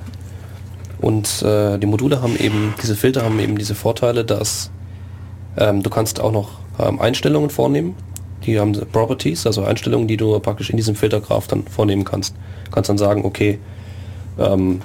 Und äh, die Module haben eben, diese Filter haben eben diese Vorteile, dass ähm, du kannst auch noch ähm, Einstellungen vornehmen. Die haben Properties, also Einstellungen, die du praktisch in diesem Filtergraph dann vornehmen kannst. Du kannst dann sagen, okay, ähm,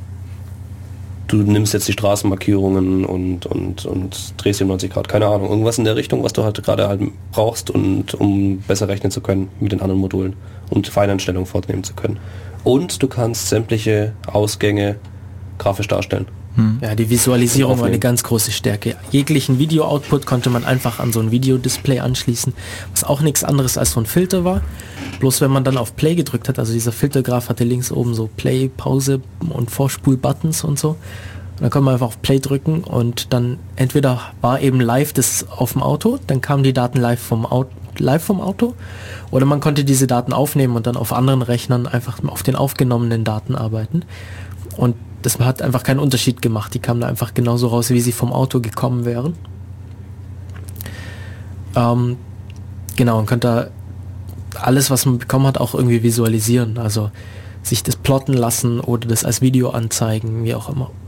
du nimmst jetzt die Straßenmarkierungen und, und, und drehst um neunzig Grad, keine Ahnung, irgendwas in der Richtung, was du halt gerade halt brauchst, und um besser rechnen zu können mit den anderen Modulen und Feineinstellungen vornehmen zu können. Und du kannst sämtliche Ausgänge grafisch darstellen. Ja, die Visualisierung war eine Aufnehmen. ganz große Stärke. Jeglichen Video-Output konnte man einfach an so ein Videodisplay anschließen, was auch nichts anderes als so ein Filter war. Bloß wenn man dann auf Play gedrückt hat, also dieser Filtergraph hatte links oben so Play, Pause und Vorspul-Buttons und so. Und dann konnte man einfach auf Play drücken und dann entweder war eben live das auf dem Auto, dann kamen die Daten live vom Auto, live vom Auto, oder man konnte diese Daten aufnehmen und dann auf anderen Rechnern einfach auf den aufgenommenen Daten arbeiten. Und das hat einfach keinen Unterschied gemacht. Die kamen da einfach genauso raus, wie sie vom Auto gekommen wären. Ähm, genau, und konnte alles, was man bekommen hat, auch irgendwie visualisieren. Also sich das plotten lassen oder das als Video anzeigen, wie auch immer.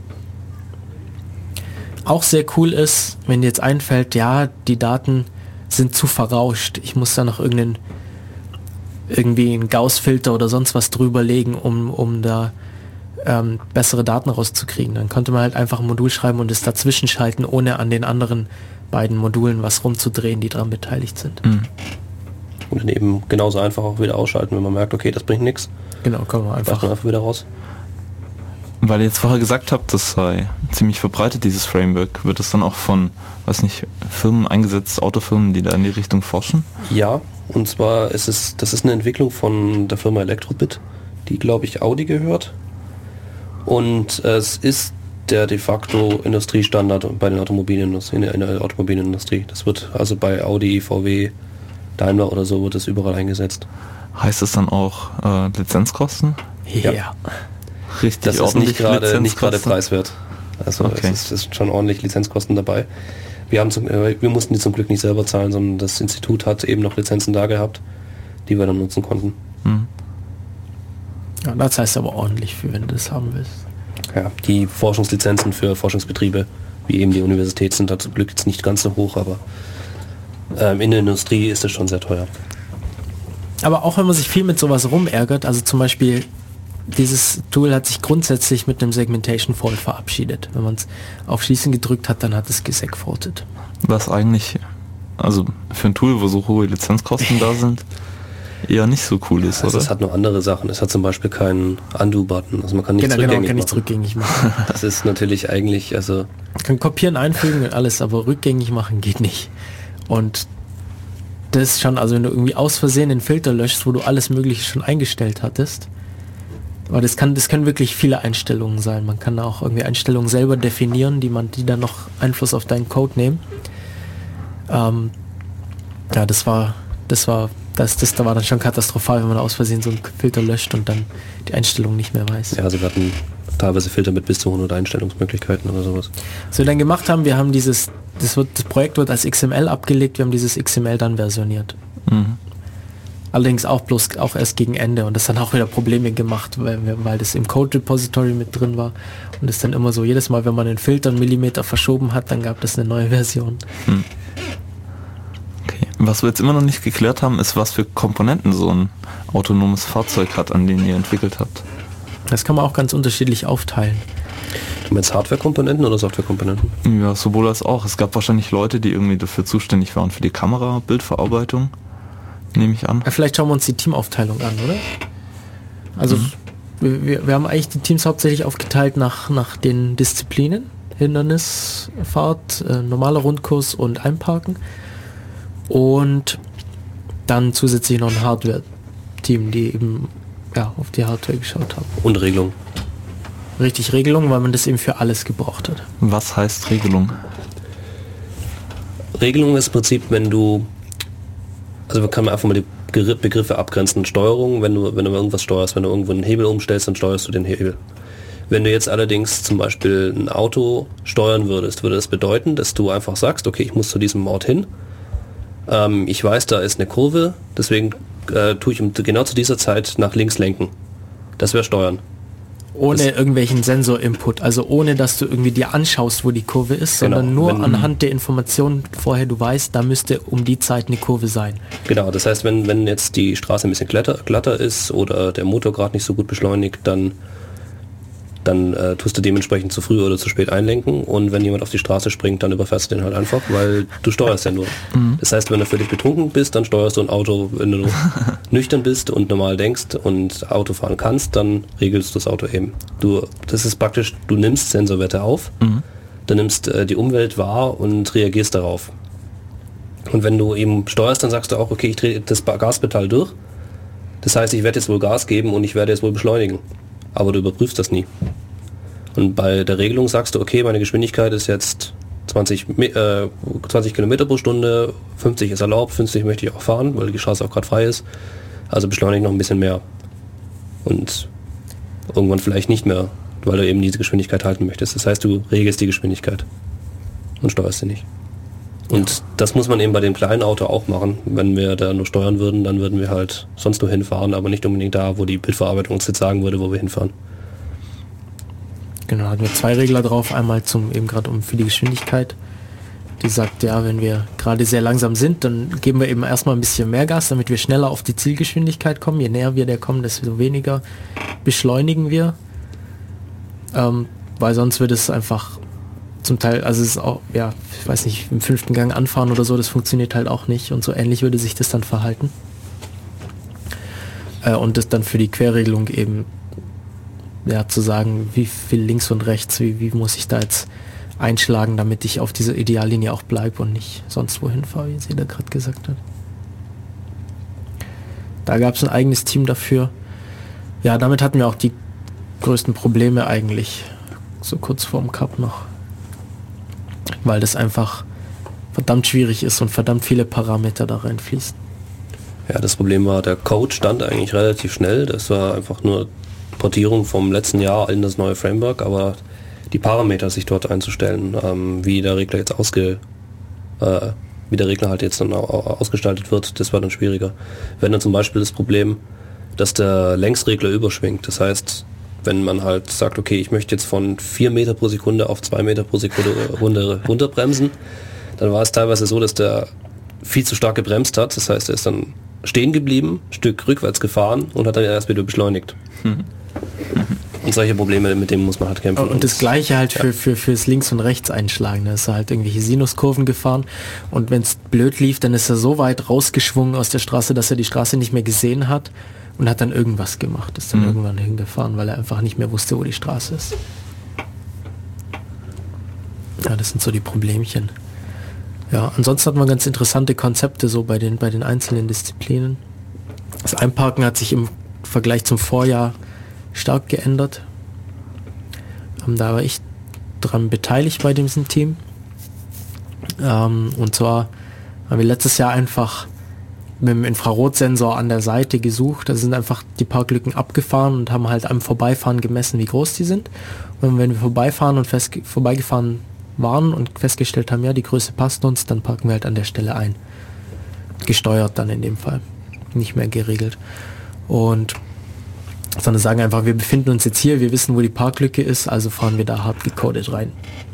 Auch sehr cool ist, wenn dir jetzt einfällt, ja, die Daten sind zu verrauscht. Ich muss da noch irgendeinen irgendwie einen Gauss-Filter oder sonst was drüber legen, um, um da ähm, bessere Daten rauszukriegen. Dann konnte man halt einfach ein Modul schreiben und es dazwischen schalten, ohne an den anderen beiden Modulen was rumzudrehen, die daran beteiligt sind. Mhm. Und dann eben genauso einfach auch wieder ausschalten, wenn man merkt, okay, das bringt nichts. Genau, kann man Einfach. einfach. Man einfach wieder raus. Weil ihr jetzt vorher gesagt habt, das sei ziemlich verbreitet, dieses Framework, wird es dann auch von, weiß nicht, Firmen eingesetzt, Autofirmen, die da in die Richtung forschen? Ja, Und zwar ist es, das ist eine Entwicklung von der Firma Elektrobit, die, glaube ich, Audi gehört. Und äh, es ist der de facto Industriestandard bei den Automobilindustrie, in der Automobilindustrie. Das wird also bei Audi, V W, Daimler oder so wird es überall eingesetzt. Heißt es dann auch äh, Lizenzkosten? Ja. Ja. Richtig Das ist ordentlich nicht gerade nicht gerade Lizenzkosten? preiswert. Also Okay. es ist, ist schon ordentlich Lizenzkosten dabei. Wir haben zum, äh, wir mussten die zum Glück nicht selber zahlen, sondern das Institut hat eben noch Lizenzen da gehabt, die wir dann nutzen konnten. Hm. Ja, das heißt aber ordentlich für, wenn du das haben willst. Ja, die Forschungslizenzen für Forschungsbetriebe, wie eben die Universität, sind da zum Glück jetzt nicht ganz so hoch, aber ähm, in der Industrie ist es schon sehr teuer. Aber auch wenn man sich viel mit sowas rumärgert, also zum Beispiel dieses Tool hat sich grundsätzlich mit einem Segmentation Fault verabschiedet. Wenn man es auf Schließen gedrückt hat, dann hat es gesegfaultet. Was eigentlich, also für ein Tool, wo so hohe Lizenzkosten da sind, eher nicht so cool ist, Also oder? es hat noch andere Sachen. Es hat zum Beispiel keinen Undo-Button, also man kann nicht Genau, genau, rückgängig kann ich machen. rückgängig machen. Das ist natürlich eigentlich, also Man kann kopieren, einfügen und alles, aber rückgängig machen geht nicht. Und das ist schon, also wenn du irgendwie aus Versehen den Filter löschst, wo du alles Mögliche schon eingestellt hattest, aber das kann, das können wirklich viele Einstellungen sein. Man kann auch irgendwie Einstellungen selber definieren, die man, die dann noch Einfluss auf deinen Code nehmen. Ähm, ja, das war, das war, das, das da war dann schon katastrophal, wenn man aus Versehen so einen Filter löscht und dann die Einstellung nicht mehr weiß. ja, also wir hatten teilweise Filter mit bis zu hundert Einstellungsmöglichkeiten oder sowas. Was wir dann gemacht haben, wir haben dieses, das, wird, das Projekt wird als X M L abgelegt, wir haben dieses X M L dann versioniert. Mhm. Allerdings auch bloß auch erst gegen Ende und das dann auch wieder Probleme gemacht, weil, wir- weil das im Code Repository mit drin war und es dann immer so, jedes Mal, wenn man den Filter einen Millimeter verschoben hat, dann gab es eine neue Version. Okay. Was wir jetzt immer noch nicht geklärt haben, ist, was für Komponenten so ein autonomes Fahrzeug hat, an denen ihr entwickelt habt. Das kann man auch ganz unterschiedlich aufteilen. Du meinst Hardware-Komponenten oder Software-Komponenten? Ja, sowohl als auch. Es gab wahrscheinlich Leute, die irgendwie dafür zuständig waren, für die Kamera, Bildverarbeitung, nehme ich an. Ja, vielleicht schauen wir uns die Teamaufteilung an, oder? Also wir, wir, wir haben eigentlich die Teams hauptsächlich aufgeteilt nach, nach den Disziplinen. Hindernisfahrt, äh, normaler Rundkurs und Einparken. Und dann zusätzlich noch ein Hardware-Team, die eben ja, auf die Hardware geschaut haben. Und Regelung. Richtig Regelung, weil man das eben für alles gebraucht hat. Was heißt Regelung? Regelung ist im Prinzip, wenn du, also man kann einfach mal die Begr- Begriffe abgrenzen. Steuerung, wenn du, wenn du irgendwas steuerst, wenn du irgendwo einen Hebel umstellst, dann steuerst du den Hebel. Wenn du jetzt allerdings zum Beispiel ein Auto steuern würdest, würde das bedeuten, dass du einfach sagst, okay, ich muss zu diesem Ort hin. Ähm, ich weiß, da ist eine Kurve, deswegen äh, tue ich um- genau zu dieser Zeit nach links lenken. Das wäre Steuern. Ohne Das- irgendwelchen Sensor-Input, also ohne, dass du irgendwie dir anschaust, wo die Kurve ist, Genau, sondern nur wenn- anhand der Informationen vorher du weißt, da müsste um die Zeit eine Kurve sein. Genau, das heißt, wenn, wenn jetzt die Straße ein bisschen glatter, glatter ist oder der Motor gerade nicht so gut beschleunigt, dann, dann äh, tust du dementsprechend zu früh oder zu spät einlenken und wenn jemand auf die Straße springt, dann überfährst du den halt einfach, weil du steuerst ja nur. Das heißt, wenn du völlig betrunken bist, dann steuerst du ein Auto, wenn du nüchtern bist und normal denkst und Auto fahren kannst, dann regelst du das Auto eben. Du, das ist praktisch, du nimmst Sensorwerte auf, du nimmst äh, die Umwelt wahr und reagierst darauf. Und wenn du eben steuerst, dann sagst du auch, okay, ich drehe das Ba- Gaspedal durch. Das heißt, ich werde jetzt wohl Gas geben und ich werde jetzt wohl beschleunigen. Aber du überprüfst das nie. Und bei der Regelung sagst du, okay, meine Geschwindigkeit ist jetzt zwanzig, Mi- äh, zwanzig Kilometer pro Stunde, fünfzig ist erlaubt, fünfzig möchte ich auch fahren, weil die Straße auch gerade frei ist. Also beschleunige noch ein bisschen mehr. Und irgendwann vielleicht nicht mehr, weil du eben diese Geschwindigkeit halten möchtest. Das heißt, du regelst die Geschwindigkeit und steuerst sie nicht. Und das muss man eben bei dem kleinen Auto auch machen. Wenn wir da nur steuern würden, dann würden wir halt sonst nur hinfahren, aber nicht unbedingt da, wo die Bildverarbeitung uns jetzt sagen würde, wo wir hinfahren. Genau, da hatten wir zwei Regler drauf, einmal zum eben gerade um für die Geschwindigkeit. Die sagt, ja, wenn wir gerade sehr langsam sind, dann geben wir eben erstmal ein bisschen mehr Gas, damit wir schneller auf die Zielgeschwindigkeit kommen. Je näher wir der kommen, desto weniger beschleunigen wir. Ähm, weil sonst wird es einfach zum Teil, also es ist auch, ja, ich weiß nicht, im fünften Gang anfahren oder so, das funktioniert halt auch nicht und so ähnlich würde sich das dann verhalten. Äh, und das dann für die Querregelung eben, ja, zu sagen, wie viel links und rechts, wie, wie muss ich da jetzt einschlagen, damit ich auf dieser Ideallinie auch bleibe und nicht sonst wohin fahre, wie sie da gerade gesagt hat. Da gab es ein eigenes Team dafür. Ja, damit hatten wir auch die größten Probleme eigentlich, so kurz vorm Cup noch. Weil das einfach verdammt schwierig ist und verdammt viele Parameter da reinfließen. Ja, das Problem war, der Code stand eigentlich relativ schnell. Das war einfach nur Portierung vom letzten Jahr in das neue Framework, aber die Parameter sich dort einzustellen, ähm, wie der Regler jetzt ausge, äh, wie der Regler halt jetzt dann ausgestaltet wird, das war dann schwieriger. Wir hatten dann zum Beispiel das Problem, dass der Längsregler überschwingt. Das heißt, wenn man halt sagt, okay, ich möchte jetzt von vier Meter pro Sekunde auf zwei Meter pro Sekunde runter, runterbremsen, dann war es teilweise so, dass der viel zu stark gebremst hat. Das heißt, er ist dann stehen geblieben, ein Stück rückwärts gefahren und hat dann erst wieder beschleunigt. Mhm. Und solche Probleme, mit denen muss man halt kämpfen. Und, und das Gleiche halt ja. für, für fürs Links- und Rechts einschlagen. Da ist er halt irgendwelche Sinuskurven gefahren und wenn es blöd lief, dann ist er so weit rausgeschwungen aus der Straße, dass er die Straße nicht mehr gesehen hat und hat dann irgendwas gemacht. Ist dann mhm. irgendwann hingefahren, weil er einfach nicht mehr wusste, wo die Straße ist. Ja, das sind so die Problemchen. Ja, ansonsten hat man ganz interessante Konzepte so bei den, bei den einzelnen Disziplinen. Das Einparken hat sich im Vergleich zum Vorjahr stark geändert. Ähm, da war ich dran beteiligt bei diesem Team. Ähm, und zwar haben wir letztes Jahr einfach mit dem Infrarotsensor an der Seite gesucht. Da sind einfach die Parklücken abgefahren und haben halt am Vorbeifahren gemessen, wie groß die sind. Und wenn wir vorbeifahren und fest vorbeigefahren waren und festgestellt haben, ja, die Größe passt uns, dann parken wir halt an der Stelle ein. Gesteuert dann in dem Fall. Nicht mehr geregelt. Und sondern sagen einfach, wir befinden uns jetzt hier, wir wissen, wo die Parklücke ist, also fahren wir da hart gecodet rein.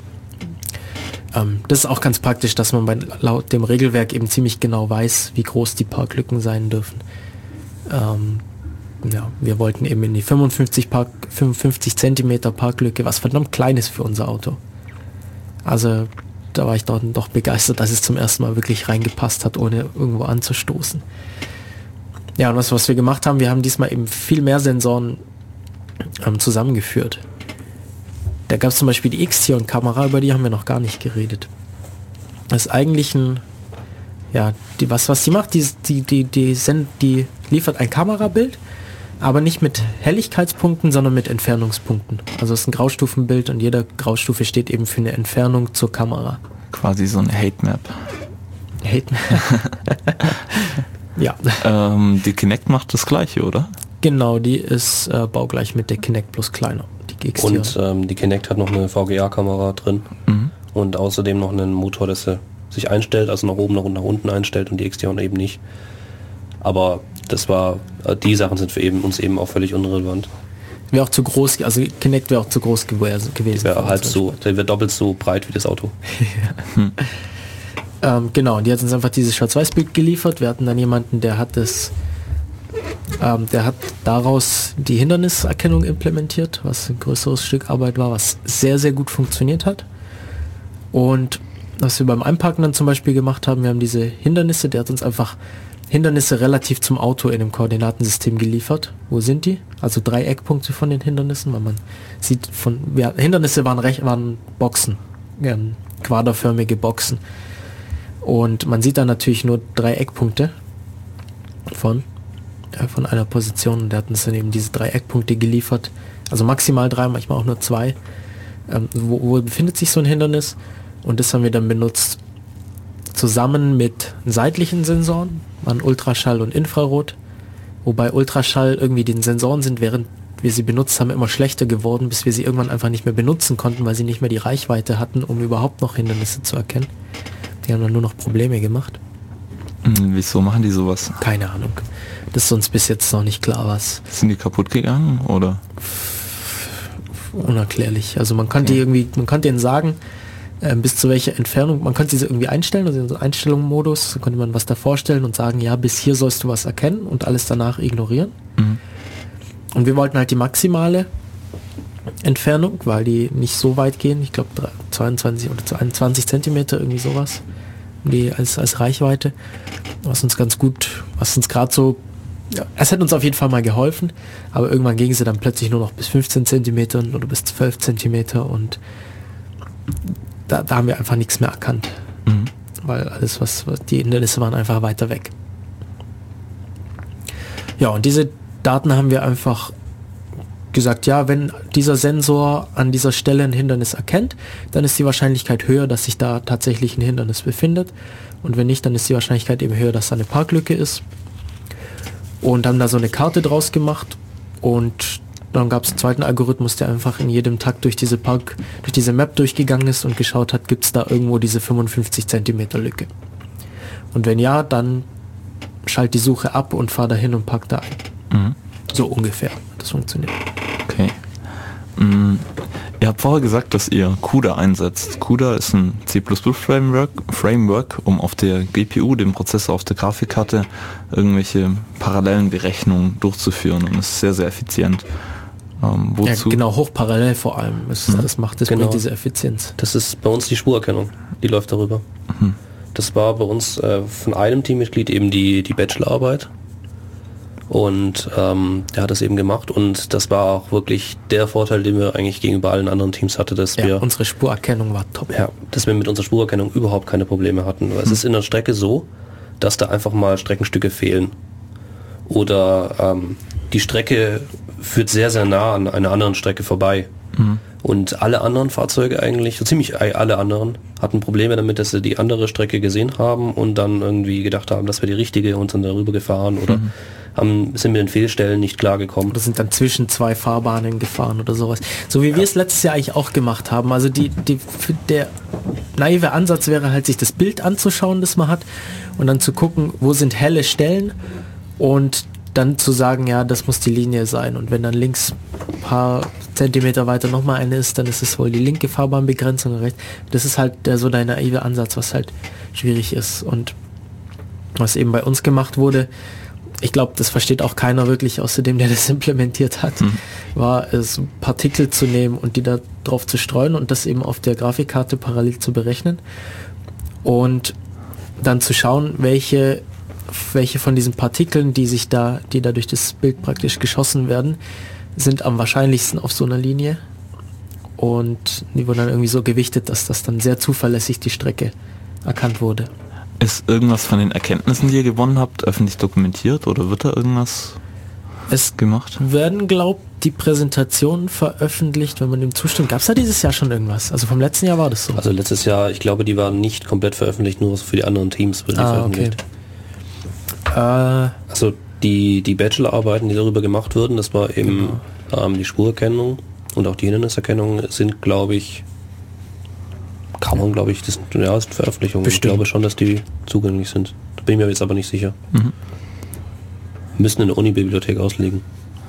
Ähm, das ist auch ganz praktisch, dass man bei, laut dem Regelwerk eben ziemlich genau weiß, wie groß die Parklücken sein dürfen. Ähm, ja, wir wollten eben in die fünfundfünfzig, Park, fünfundfünfzig Zentimeter Parklücke, was verdammt klein ist für unser Auto. Also da war ich doch, doch begeistert, dass es zum ersten Mal wirklich reingepasst hat, ohne irgendwo anzustoßen. Ja, und was, was wir gemacht haben, wir haben diesmal eben viel mehr Sensoren ähm, zusammengeführt. Da gab es zum Beispiel die X-Tion-Kamera, über die haben wir noch gar nicht geredet. Das ist eigentlich ein, ja, die, was, was die macht, die, die, die, die, send, die liefert ein Kamerabild, aber nicht mit Helligkeitspunkten, sondern mit Entfernungspunkten. Also es ist ein Graustufenbild und jede Graustufe steht eben für eine Entfernung zur Kamera. Quasi so eine Hate-Map. Hate-Map. Ja. Ähm, die Kinect macht das Gleiche, oder? Genau, die ist äh, baugleich mit der Kinect plus kleiner. Die und ähm, die Kinect hat noch eine V G A-Kamera drin mhm. und außerdem noch einen Motor, dass er sich einstellt, also nach oben, nach, nach unten einstellt und die X-Tion eben nicht. Aber das war, äh, die Sachen sind für eben, uns eben auch völlig unrelevant. Wäre auch zu groß, also Kinect wäre auch zu groß gewesen. Wäre halb so, der wird doppelt so breit wie das Auto. hm. Ähm, genau, die hat uns einfach dieses Schwarz-Weiß-Bild geliefert. Wir hatten dann jemanden, der hat das, ähm, der hat daraus die Hinderniserkennung implementiert, was ein größeres Stück Arbeit war, was sehr, sehr gut funktioniert hat. Und was wir beim Einparken dann zum Beispiel gemacht haben, wir haben diese Hindernisse, der hat uns einfach Hindernisse relativ zum Auto in dem Koordinatensystem geliefert. Wo sind die? Also drei Eckpunkte von den Hindernissen, weil man sieht von, ja, Hindernisse waren recht, waren Boxen, ja, quaderförmige Boxen. Und man sieht da natürlich nur drei Eckpunkte von, äh, von einer Position. Und der hat uns dann eben diese drei Eckpunkte geliefert. Also maximal drei, manchmal auch nur zwei. Ähm, wo, wo befindet sich so ein Hindernis? Und das haben wir dann benutzt zusammen mit seitlichen Sensoren, waren Ultraschall und Infrarot. Wobei Ultraschall irgendwie den Sensoren sind, während wir sie benutzt haben, immer schlechter geworden, bis wir sie irgendwann einfach nicht mehr benutzen konnten, weil sie nicht mehr die Reichweite hatten, um überhaupt noch Hindernisse zu erkennen. Die haben dann nur noch Probleme gemacht. Hm, wieso machen die sowas? Keine Ahnung. Das ist uns bis jetzt noch nicht klar, was. Sind die kaputt gegangen, oder? Unerklärlich. Also man kann okay. die irgendwie, man kann denen sagen, äh, bis zu welcher Entfernung, man kann sie irgendwie einstellen, also in so Einstellungsmodus, da konnte man was davor stellen und sagen, ja, bis hier sollst du was erkennen und alles danach ignorieren. Mhm. Und wir wollten halt die maximale Entfernung, weil die nicht so weit gehen, ich glaube zweiundzwanzig oder einundzwanzig Zentimeter, irgendwie sowas, die als, als Reichweite, was uns ganz gut, was uns gerade so, ja, es hat uns auf jeden Fall mal geholfen, aber irgendwann ging sie dann plötzlich nur noch bis fünfzehn Zentimeter oder bis zwölf Zentimeter und da, da haben wir einfach nichts mehr erkannt, mhm. weil alles, was, was die Hindernisse waren, einfach weiter weg. Ja, und diese Daten haben wir einfach gesagt, ja, wenn dieser Sensor an dieser Stelle ein Hindernis erkennt, dann ist die Wahrscheinlichkeit höher, dass sich da tatsächlich ein Hindernis befindet. Und wenn nicht, dann ist die Wahrscheinlichkeit eben höher, dass da eine Parklücke ist. Und haben da so eine Karte draus gemacht. Und dann gab es einen zweiten Algorithmus, der einfach in jedem Takt durch diese Park, durch diese Map durchgegangen ist und geschaut hat, gibt es da irgendwo diese fünfundfünfzig Zentimeter Lücke. Und wenn ja, dann schalt die Suche ab und fahr dahin und pack da ein. Mhm. So ungefähr. Das funktioniert. Okay. Mm, ihr habt vorher gesagt, dass ihr CUDA einsetzt. CUDA ist ein C plus plus Framework, Framework, um auf der G P U, dem Prozessor auf der Grafikkarte, irgendwelche parallelen Berechnungen durchzuführen und ist sehr, sehr effizient. Ähm, wozu? Ja, genau, hochparallel vor allem. Das, Mhm. das macht das Genau. bringt diese Effizienz. Das ist bei uns die Spurerkennung, die läuft darüber. Mhm. Das war bei uns äh, von einem Teammitglied eben die, die Bachelorarbeit. Und ähm, der hat das eben gemacht und das war auch wirklich der Vorteil, den wir eigentlich gegenüber allen anderen Teams hatten, dass Ja, wir unsere Spurerkennung war top. ja, dass wir mit unserer Spurerkennung überhaupt keine Probleme hatten. Weil es ist in der Strecke so, dass da einfach mal Streckenstücke fehlen. Oder ähm, die Strecke führt sehr, sehr nah an einer anderen Strecke vorbei. Mhm. Und alle anderen Fahrzeuge eigentlich, so ziemlich alle anderen, hatten Probleme damit, dass sie die andere Strecke gesehen haben und dann irgendwie gedacht haben, das wäre die richtige und sind darüber gefahren oder Mhm. haben, sind mit den Fehlstellen nicht klargekommen. Oder sind dann zwischen zwei Fahrbahnen gefahren oder sowas. So wie wir es letztes Jahr eigentlich auch gemacht haben. Also die, die, der naive Ansatz wäre halt, sich das Bild anzuschauen, das man hat und dann zu gucken, wo sind helle Stellen und dann zu sagen, ja, das muss die Linie sein. Und wenn dann links ein paar Zentimeter weiter nochmal eine ist, dann ist es wohl die linke Fahrbahnbegrenzung und rechts. Das ist halt der so der naive Ansatz, was halt schwierig ist. Und was eben bei uns gemacht wurde, ich glaube, das versteht auch keiner wirklich, außer dem, der das implementiert hat, mhm. war es, Partikel zu nehmen und die da drauf zu streuen und das eben auf der Grafikkarte parallel zu berechnen und dann zu schauen, welche welche von diesen Partikeln, die sich da, die da durch das Bild praktisch geschossen werden, sind am wahrscheinlichsten auf so einer Linie und die wurden dann irgendwie so gewichtet, dass das dann sehr zuverlässig die Strecke erkannt wurde. Ist irgendwas von den Erkenntnissen, die ihr gewonnen habt, öffentlich dokumentiert oder wird da irgendwas es gemacht? Werden, glaubt, die Präsentationen veröffentlicht, wenn man dem zustimmt. Gab es da dieses Jahr schon irgendwas? Also vom letzten Jahr war das so. Also letztes Jahr, ich glaube, die waren nicht komplett veröffentlicht, nur für die anderen Teams wurden die ah, veröffentlicht. Okay. Äh, also die, die Bachelorarbeiten, die darüber gemacht wurden, das war eben genau. ähm, die Spurerkennung und auch die Hinderniserkennung sind, glaube ich, kann man, glaube ich, das ja, sind Veröffentlichungen. Bestimmt. Ich glaube schon, dass die zugänglich sind. Da bin ich mir jetzt aber nicht sicher. Mhm. Müssen in der Uni-Bibliothek ausliegen.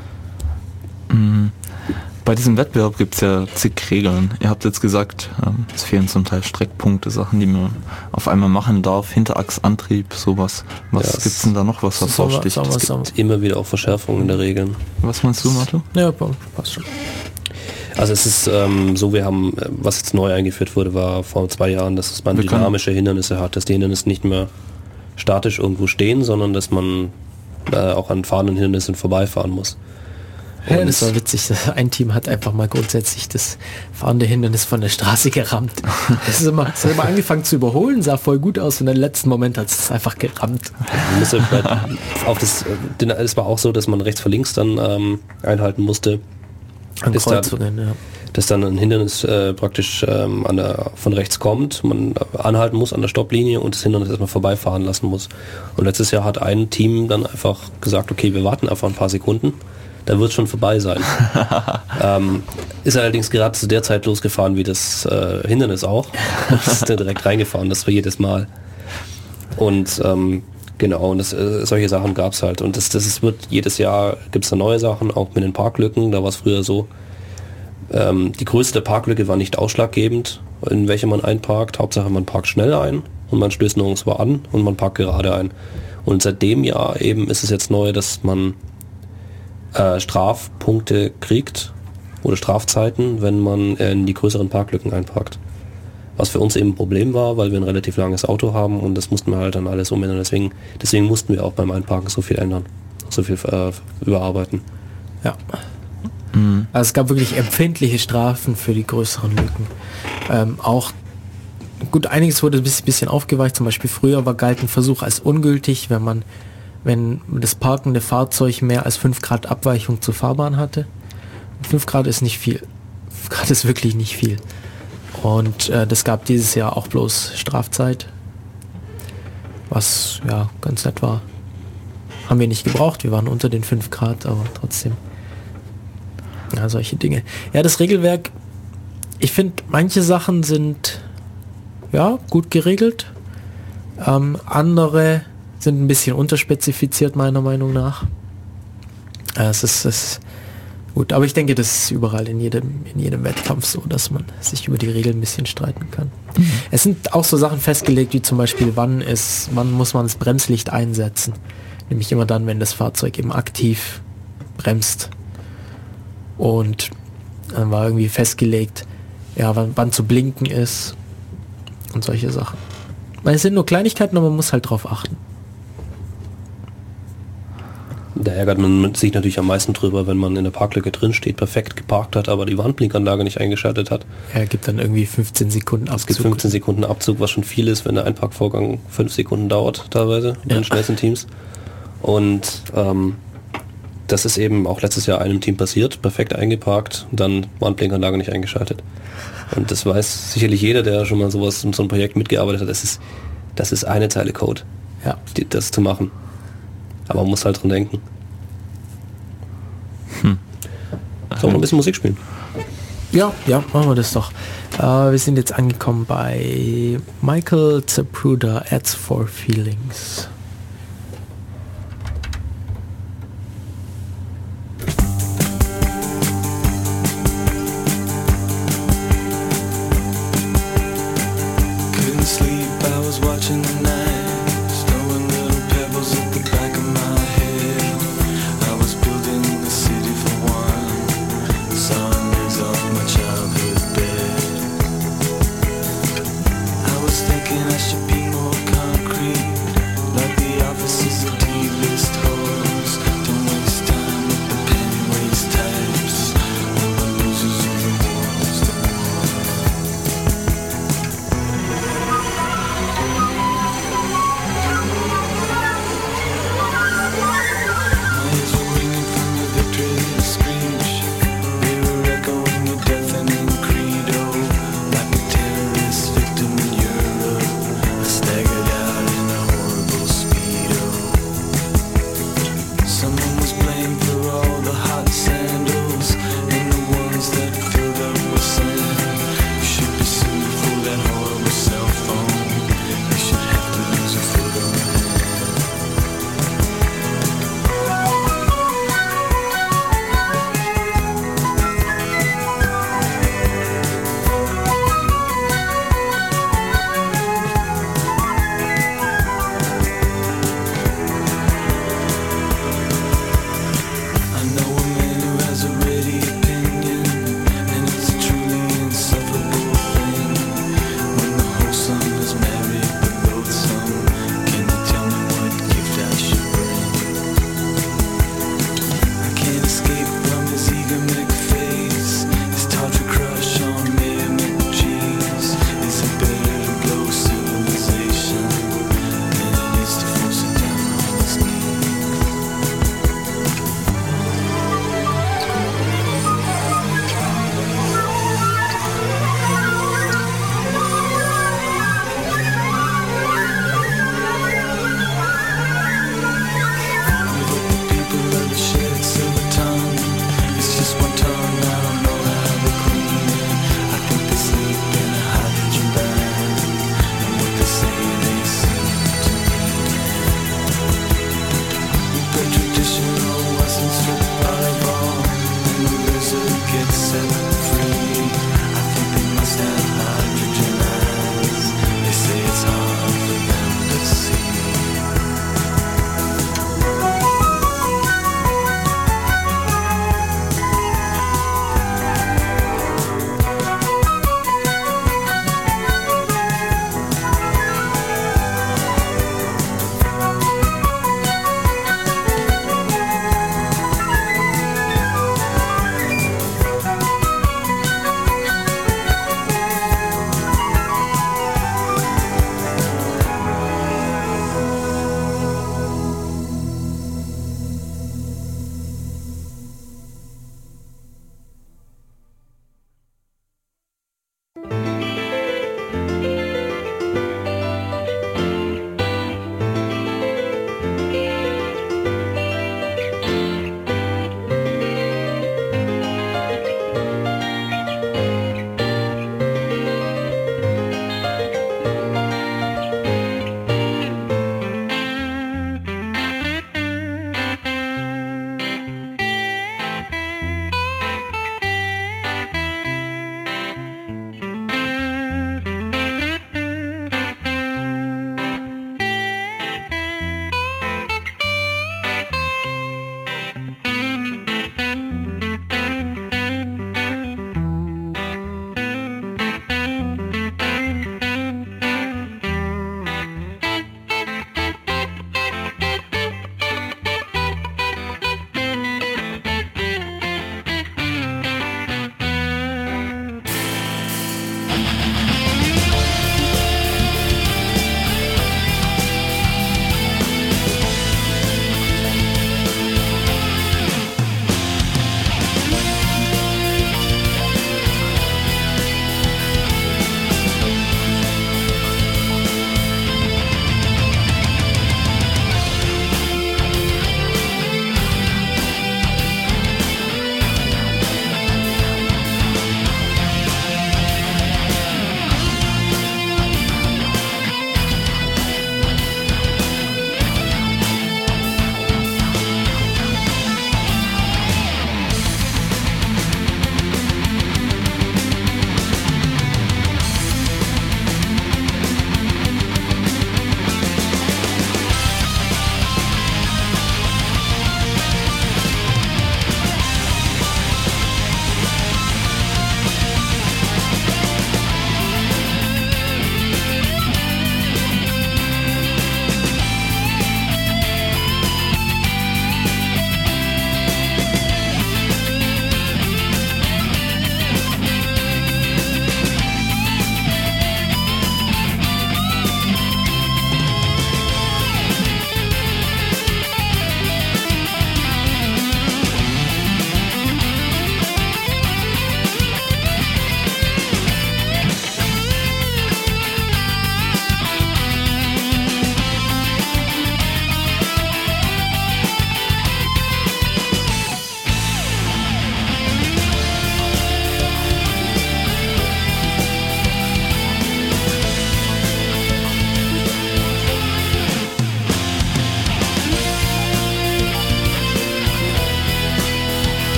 Mhm. Bei diesem Wettbewerb gibt es ja zig Regeln. Ihr habt jetzt gesagt, ähm, es fehlen zum Teil Streckpunkte, Sachen, die man auf einmal machen darf, Hinterachsantrieb, sowas. Was Ja, gibt's denn da noch, was hervorsticht? sagen wir- Es sagen gibt immer wieder auch Verschärfungen der Regeln. Was meinst du, Mathe? Ja, passt schon. Also es ist ähm, so, wir haben, äh, was jetzt neu eingeführt wurde, war vor zwei Jahren, dass man Wir können- dynamische Hindernisse hat, dass die Hindernisse nicht mehr statisch irgendwo stehen, sondern dass man äh, auch an fahrenden Hindernissen vorbeifahren muss. Ja, Und- das war witzig. Ein Team hat einfach mal grundsätzlich das fahrende Hindernis von der Straße gerammt. Es ist immer, es hat immer angefangen zu überholen, sah voll gut aus und im letzten Moment hat es einfach gerammt. Man musste halt auf das, äh, es war auch so, dass man rechts vor links dann ähm, einhalten musste, An Ist da- Kreuzungen, ja. dass dann ein Hindernis äh, praktisch ähm, an der, von rechts kommt, man äh, anhalten muss an der Stopplinie und das Hindernis erstmal vorbeifahren lassen muss. Und letztes Jahr hat ein Team dann einfach gesagt, okay, wir warten einfach ein paar Sekunden, dann wird es schon vorbei sein. ähm, ist allerdings gerade zu der Zeit losgefahren wie das äh, Hindernis auch. Und ist dann direkt reingefahren, das war jedes Mal. Und ähm, genau, und das, äh, solche Sachen gab es halt. Und das, das ist, wird jedes Jahr gibt es da neue Sachen, auch mit den Parklücken. Da war es früher so, ähm, die Größe der Parklücke war nicht ausschlaggebend, in welche man einparkt. Hauptsache man parkt schnell ein und man stößt nirgendwo an und man parkt gerade ein. Und seit dem Jahr eben ist es jetzt neu, dass man äh, Strafpunkte kriegt oder Strafzeiten, wenn man in die größeren Parklücken einparkt. Was für uns eben ein Problem war, weil wir ein relativ langes Auto haben und das mussten wir halt dann alles umändern. Deswegen, deswegen mussten wir auch beim Einparken so viel ändern, so viel äh, überarbeiten. Ja. Also es gab wirklich empfindliche Strafen für die größeren Lücken. Ähm, auch gut, einiges wurde ein bisschen, bisschen aufgeweicht. Zum Beispiel früher war galt ein Versuch als ungültig, wenn man wenn das parkende Fahrzeug mehr als fünf Grad Abweichung zur Fahrbahn hatte. fünf Grad ist nicht viel. fünf Grad ist wirklich nicht viel. Und äh, das gab dieses Jahr auch bloß Strafzeit. Was ja ganz nett war. Haben wir nicht gebraucht, wir waren unter den fünf Grad, aber trotzdem. Ja, solche Dinge. Ja, das Regelwerk, ich finde, manche Sachen sind ja gut geregelt. Ähm, andere sind ein bisschen unterspezifiziert, meiner Meinung nach. Ja, es ist, es ist gut, aber ich denke, das ist überall in jedem, in jedem Wettkampf so, dass man sich über die Regeln ein bisschen streiten kann. Mhm. Es sind auch so Sachen festgelegt, wie zum Beispiel, wann ist, wann muss man das Bremslicht einsetzen. Nämlich immer dann, wenn das Fahrzeug eben aktiv bremst. Und dann war irgendwie festgelegt, ja, wann, wann zu blinken ist und solche Sachen. Weil es sind nur Kleinigkeiten, aber man muss halt drauf achten. Da ärgert man sich natürlich am meisten drüber, wenn man in der Parklücke drin steht, perfekt geparkt hat, aber die Warnblinkanlage nicht eingeschaltet hat. Er gibt dann irgendwie fünfzehn Sekunden Abzug. Es gibt fünfzehn Sekunden Abzug, was schon viel ist, wenn der Einparkvorgang fünf Sekunden dauert, teilweise, bei den schnellsten Teams. Und ähm, das ist eben auch letztes Jahr einem Team passiert, perfekt eingeparkt, dann Warnblinkanlage nicht eingeschaltet. Und das weiß sicherlich jeder, der schon mal sowas in so einem Projekt mitgearbeitet hat. Das ist, das ist eine Zeile Code, ja, die, das zu machen. Aber man muss halt dran denken. Hm. Sollen wir ein bisschen Musik spielen? Ja, ja, machen wir das doch. Äh, wir sind jetzt angekommen bei Michael Zapruder, Ads for Feelings. Watching the night, throwing little pebbles at the back of my head. I was building the city for one, sawing leaves off my childhood bed. I was thinking I should be more concrete, like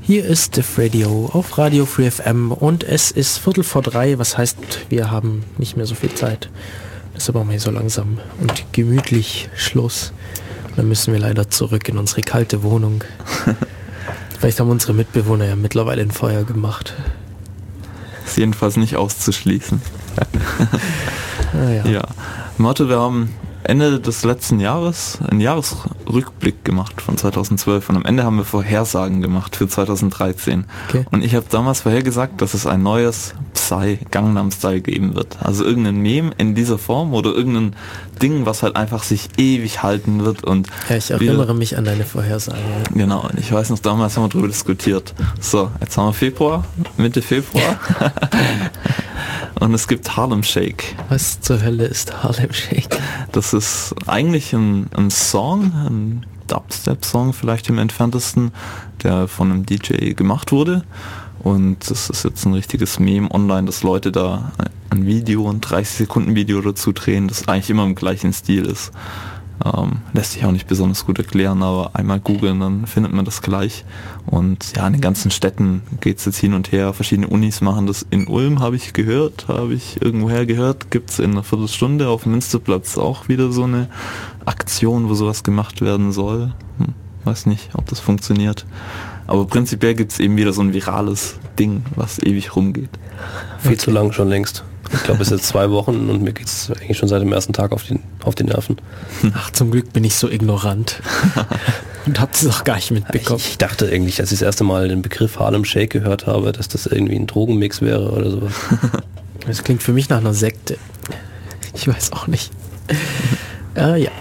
Hier ist Diff Radio auf Radio Free F M und es ist Viertel vor drei, was heißt, wir haben nicht mehr so viel Zeit. Deshalb machen wir hier so langsam und gemütlich Schluss. Und dann müssen wir leider zurück in unsere kalte Wohnung. Vielleicht haben unsere Mitbewohner ja mittlerweile ein Feuer gemacht. Ist jedenfalls nicht auszuschließen. Ah, ja. Ja. Motto, wir haben Ende des letzten Jahres einen Jahresrückblick gemacht von zweitausendzwölf und am Ende haben wir Vorhersagen gemacht für zweitausenddreizehn. Okay. Und ich habe damals vorhergesagt, dass es ein neues Psy Gangnam Style geben wird. Also irgendein Meme in dieser Form oder irgendein Ding, was halt einfach sich ewig halten wird. Und Ja, ich erinnere mich an deine Vorhersage. genau, und ich weiß noch, damals haben wir darüber diskutiert. So, jetzt haben wir Februar, Mitte Februar. Und es gibt Harlem Shake. Was zur Hölle ist Harlem Shake? Das ist eigentlich ein, ein Song, ein Dubstep-Song vielleicht im entferntesten, der von einem D J gemacht wurde. Und das ist jetzt ein richtiges Meme online, dass Leute da ein Video, ein dreißig Sekunden Video dazu drehen, das eigentlich immer im gleichen Stil ist. Ähm, lässt sich auch nicht besonders gut erklären, aber einmal googeln, dann findet man das gleich. Und ja, in den ganzen Städten geht es jetzt hin und her. Verschiedene Unis machen das. In Ulm habe ich gehört, habe ich irgendwoher gehört, gibt es in einer Viertelstunde auf dem Münsterplatz auch wieder so eine Aktion, wo sowas gemacht werden soll. Hm, weiß nicht, ob das funktioniert. Aber prinzipiell gibt es eben wieder so ein virales Ding, was ewig rumgeht. Viel zu lang schon längst. Ich glaube, es ist jetzt zwei Wochen und mir geht es eigentlich schon seit dem ersten Tag auf die, auf die Nerven. Ach, zum Glück bin ich so ignorant. Und habt es auch gar nicht mitbekommen. Ich, ich dachte eigentlich, als ich das erste Mal den Begriff Harlem Shake gehört habe, dass das irgendwie ein Drogenmix wäre oder sowas. Das klingt für mich nach einer Sekte. Ich weiß auch nicht. äh, ja.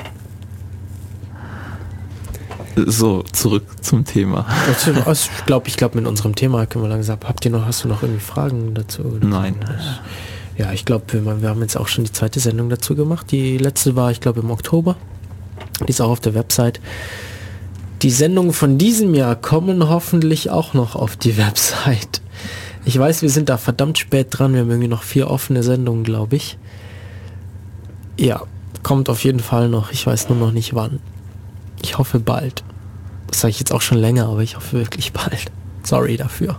So, zurück zum Thema. Also, ich glaube, ich glaube, mit unserem Thema können wir langsam. Habt ihr noch, hast du noch irgendwie Fragen dazu? Oder? Nein. Ja, ich glaube, wir, wir haben jetzt auch schon die zweite Sendung dazu gemacht. Die letzte war, ich glaube, im Oktober. Die ist auch auf der Website. Die Sendungen von diesem Jahr kommen hoffentlich auch noch auf die Website. Ich weiß, wir sind da verdammt spät dran. Wir haben irgendwie noch vier offene Sendungen, glaube ich. Ja, kommt auf jeden Fall noch. Ich weiß nur noch nicht wann. Ich hoffe bald. Das sage ich jetzt auch schon länger, aber ich hoffe wirklich bald. Sorry dafür.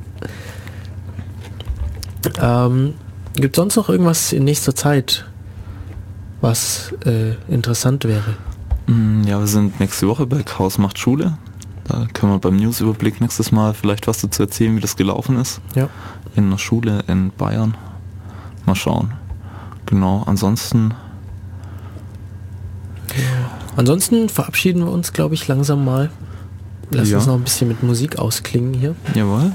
Ähm, gibt sonst noch irgendwas in nächster Zeit, was äh, interessant wäre? Ja, wir sind nächste Woche bei Chaos macht Schule. Da können wir beim Newsüberblick nächstes Mal vielleicht was dazu erzählen, wie das gelaufen ist. Ja. In einer Schule in Bayern. Mal schauen. Genau, ansonsten... Ansonsten verabschieden wir uns, glaube ich, langsam mal. Lass Ja. uns noch ein bisschen mit Musik ausklingen hier. Jawohl.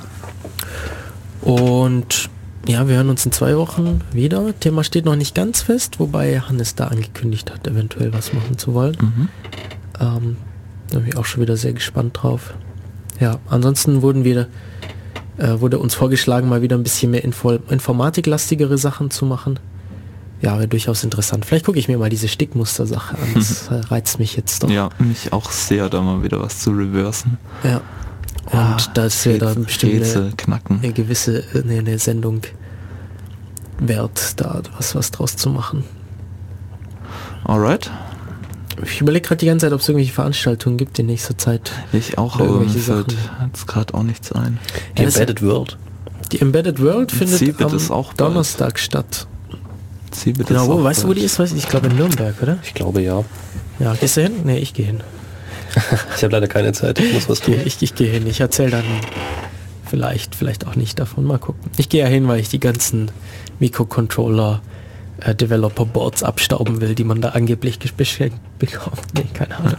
Und ja, wir hören uns in zwei Wochen wieder. Thema steht noch nicht ganz fest, wobei Hannes da angekündigt hat, eventuell was machen zu wollen. Mhm. Ähm, da bin ich auch schon wieder sehr gespannt drauf. Ja, ansonsten wurden wir, äh, wurde uns vorgeschlagen, mal wieder ein bisschen mehr Info informatiklastigere Sachen zu machen. Ja, wäre durchaus interessant. Vielleicht gucke ich mir mal diese Stickmuster-Sache an. Das äh, reizt mich jetzt doch. Ja, mich auch sehr, da mal wieder was zu reversen. Ja. Und Ah, das wäre dann Rätsel- bestimmt Rätsel eine, knacken. eine gewisse eine, eine Sendung wert, da was, was draus zu machen. Alright. Ich überlege gerade die ganze Zeit, ob es irgendwelche Veranstaltungen gibt in nächster Zeit. Ich auch, Oder aber mir irgendwelche fällt Sachen. jetzt gerade auch nichts ein. Die Ja, das- Embedded World. Die Embedded World findet Cebit am ist auch bald. Donnerstag statt. Cebit Genau, ist wo, auch weißt du, wo bald. die ist? Weiß ich, ich glaube in Nürnberg, oder? Ich glaube ja. Ja, gehst du hin? Nee, ich gehe hin. Ich habe leider keine Zeit, ich muss was Ich, tun. geh- ich, ich gehe hin. Ich erzähle dann vielleicht, vielleicht auch nicht davon. Mal gucken. Ich gehe ja hin, weil ich die ganzen Mikrocontroller äh, Developer Boards abstauben will, die man da angeblich geschenkt bekommt. Nee, keine Ahnung.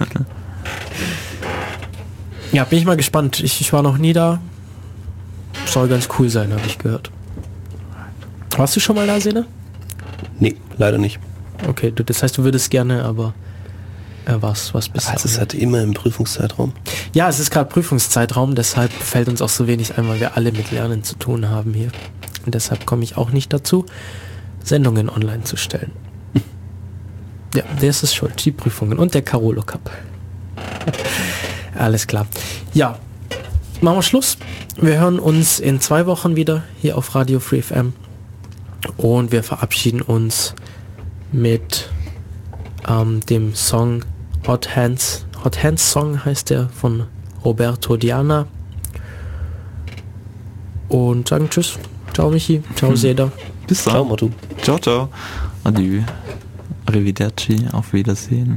Ja, bin ich mal gespannt. Ich, ich war noch nie da. Soll ganz cool sein, habe ich gehört. Warst du schon mal da, Sene? Nee, leider nicht. Okay, du, das heißt, du würdest gerne, aber äh, was, was bisher. Also es hat immer im Prüfungszeitraum. Ja, es ist gerade Prüfungszeitraum, deshalb fällt uns auch so wenig ein, weil wir alle mit Lernen zu tun haben hier. Und deshalb komme ich auch nicht dazu, Sendungen online zu stellen. Ja, der ist es schuld, die Prüfungen und der Carolo Cup. Alles klar. Ja, machen wir Schluss. Wir hören uns in zwei Wochen wieder hier auf Radio Free F M und wir verabschieden uns mit ähm, dem Song Hot Hands. Hot Hands Song heißt der von Roberto Diana und sagen Tschüss. Ciao Michi, ciao Seda. Bis dann. Ciao, Motto. Ciao, ciao. Adieu. Arrivederci. Auf Wiedersehen.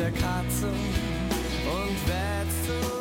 der Katze und wetzt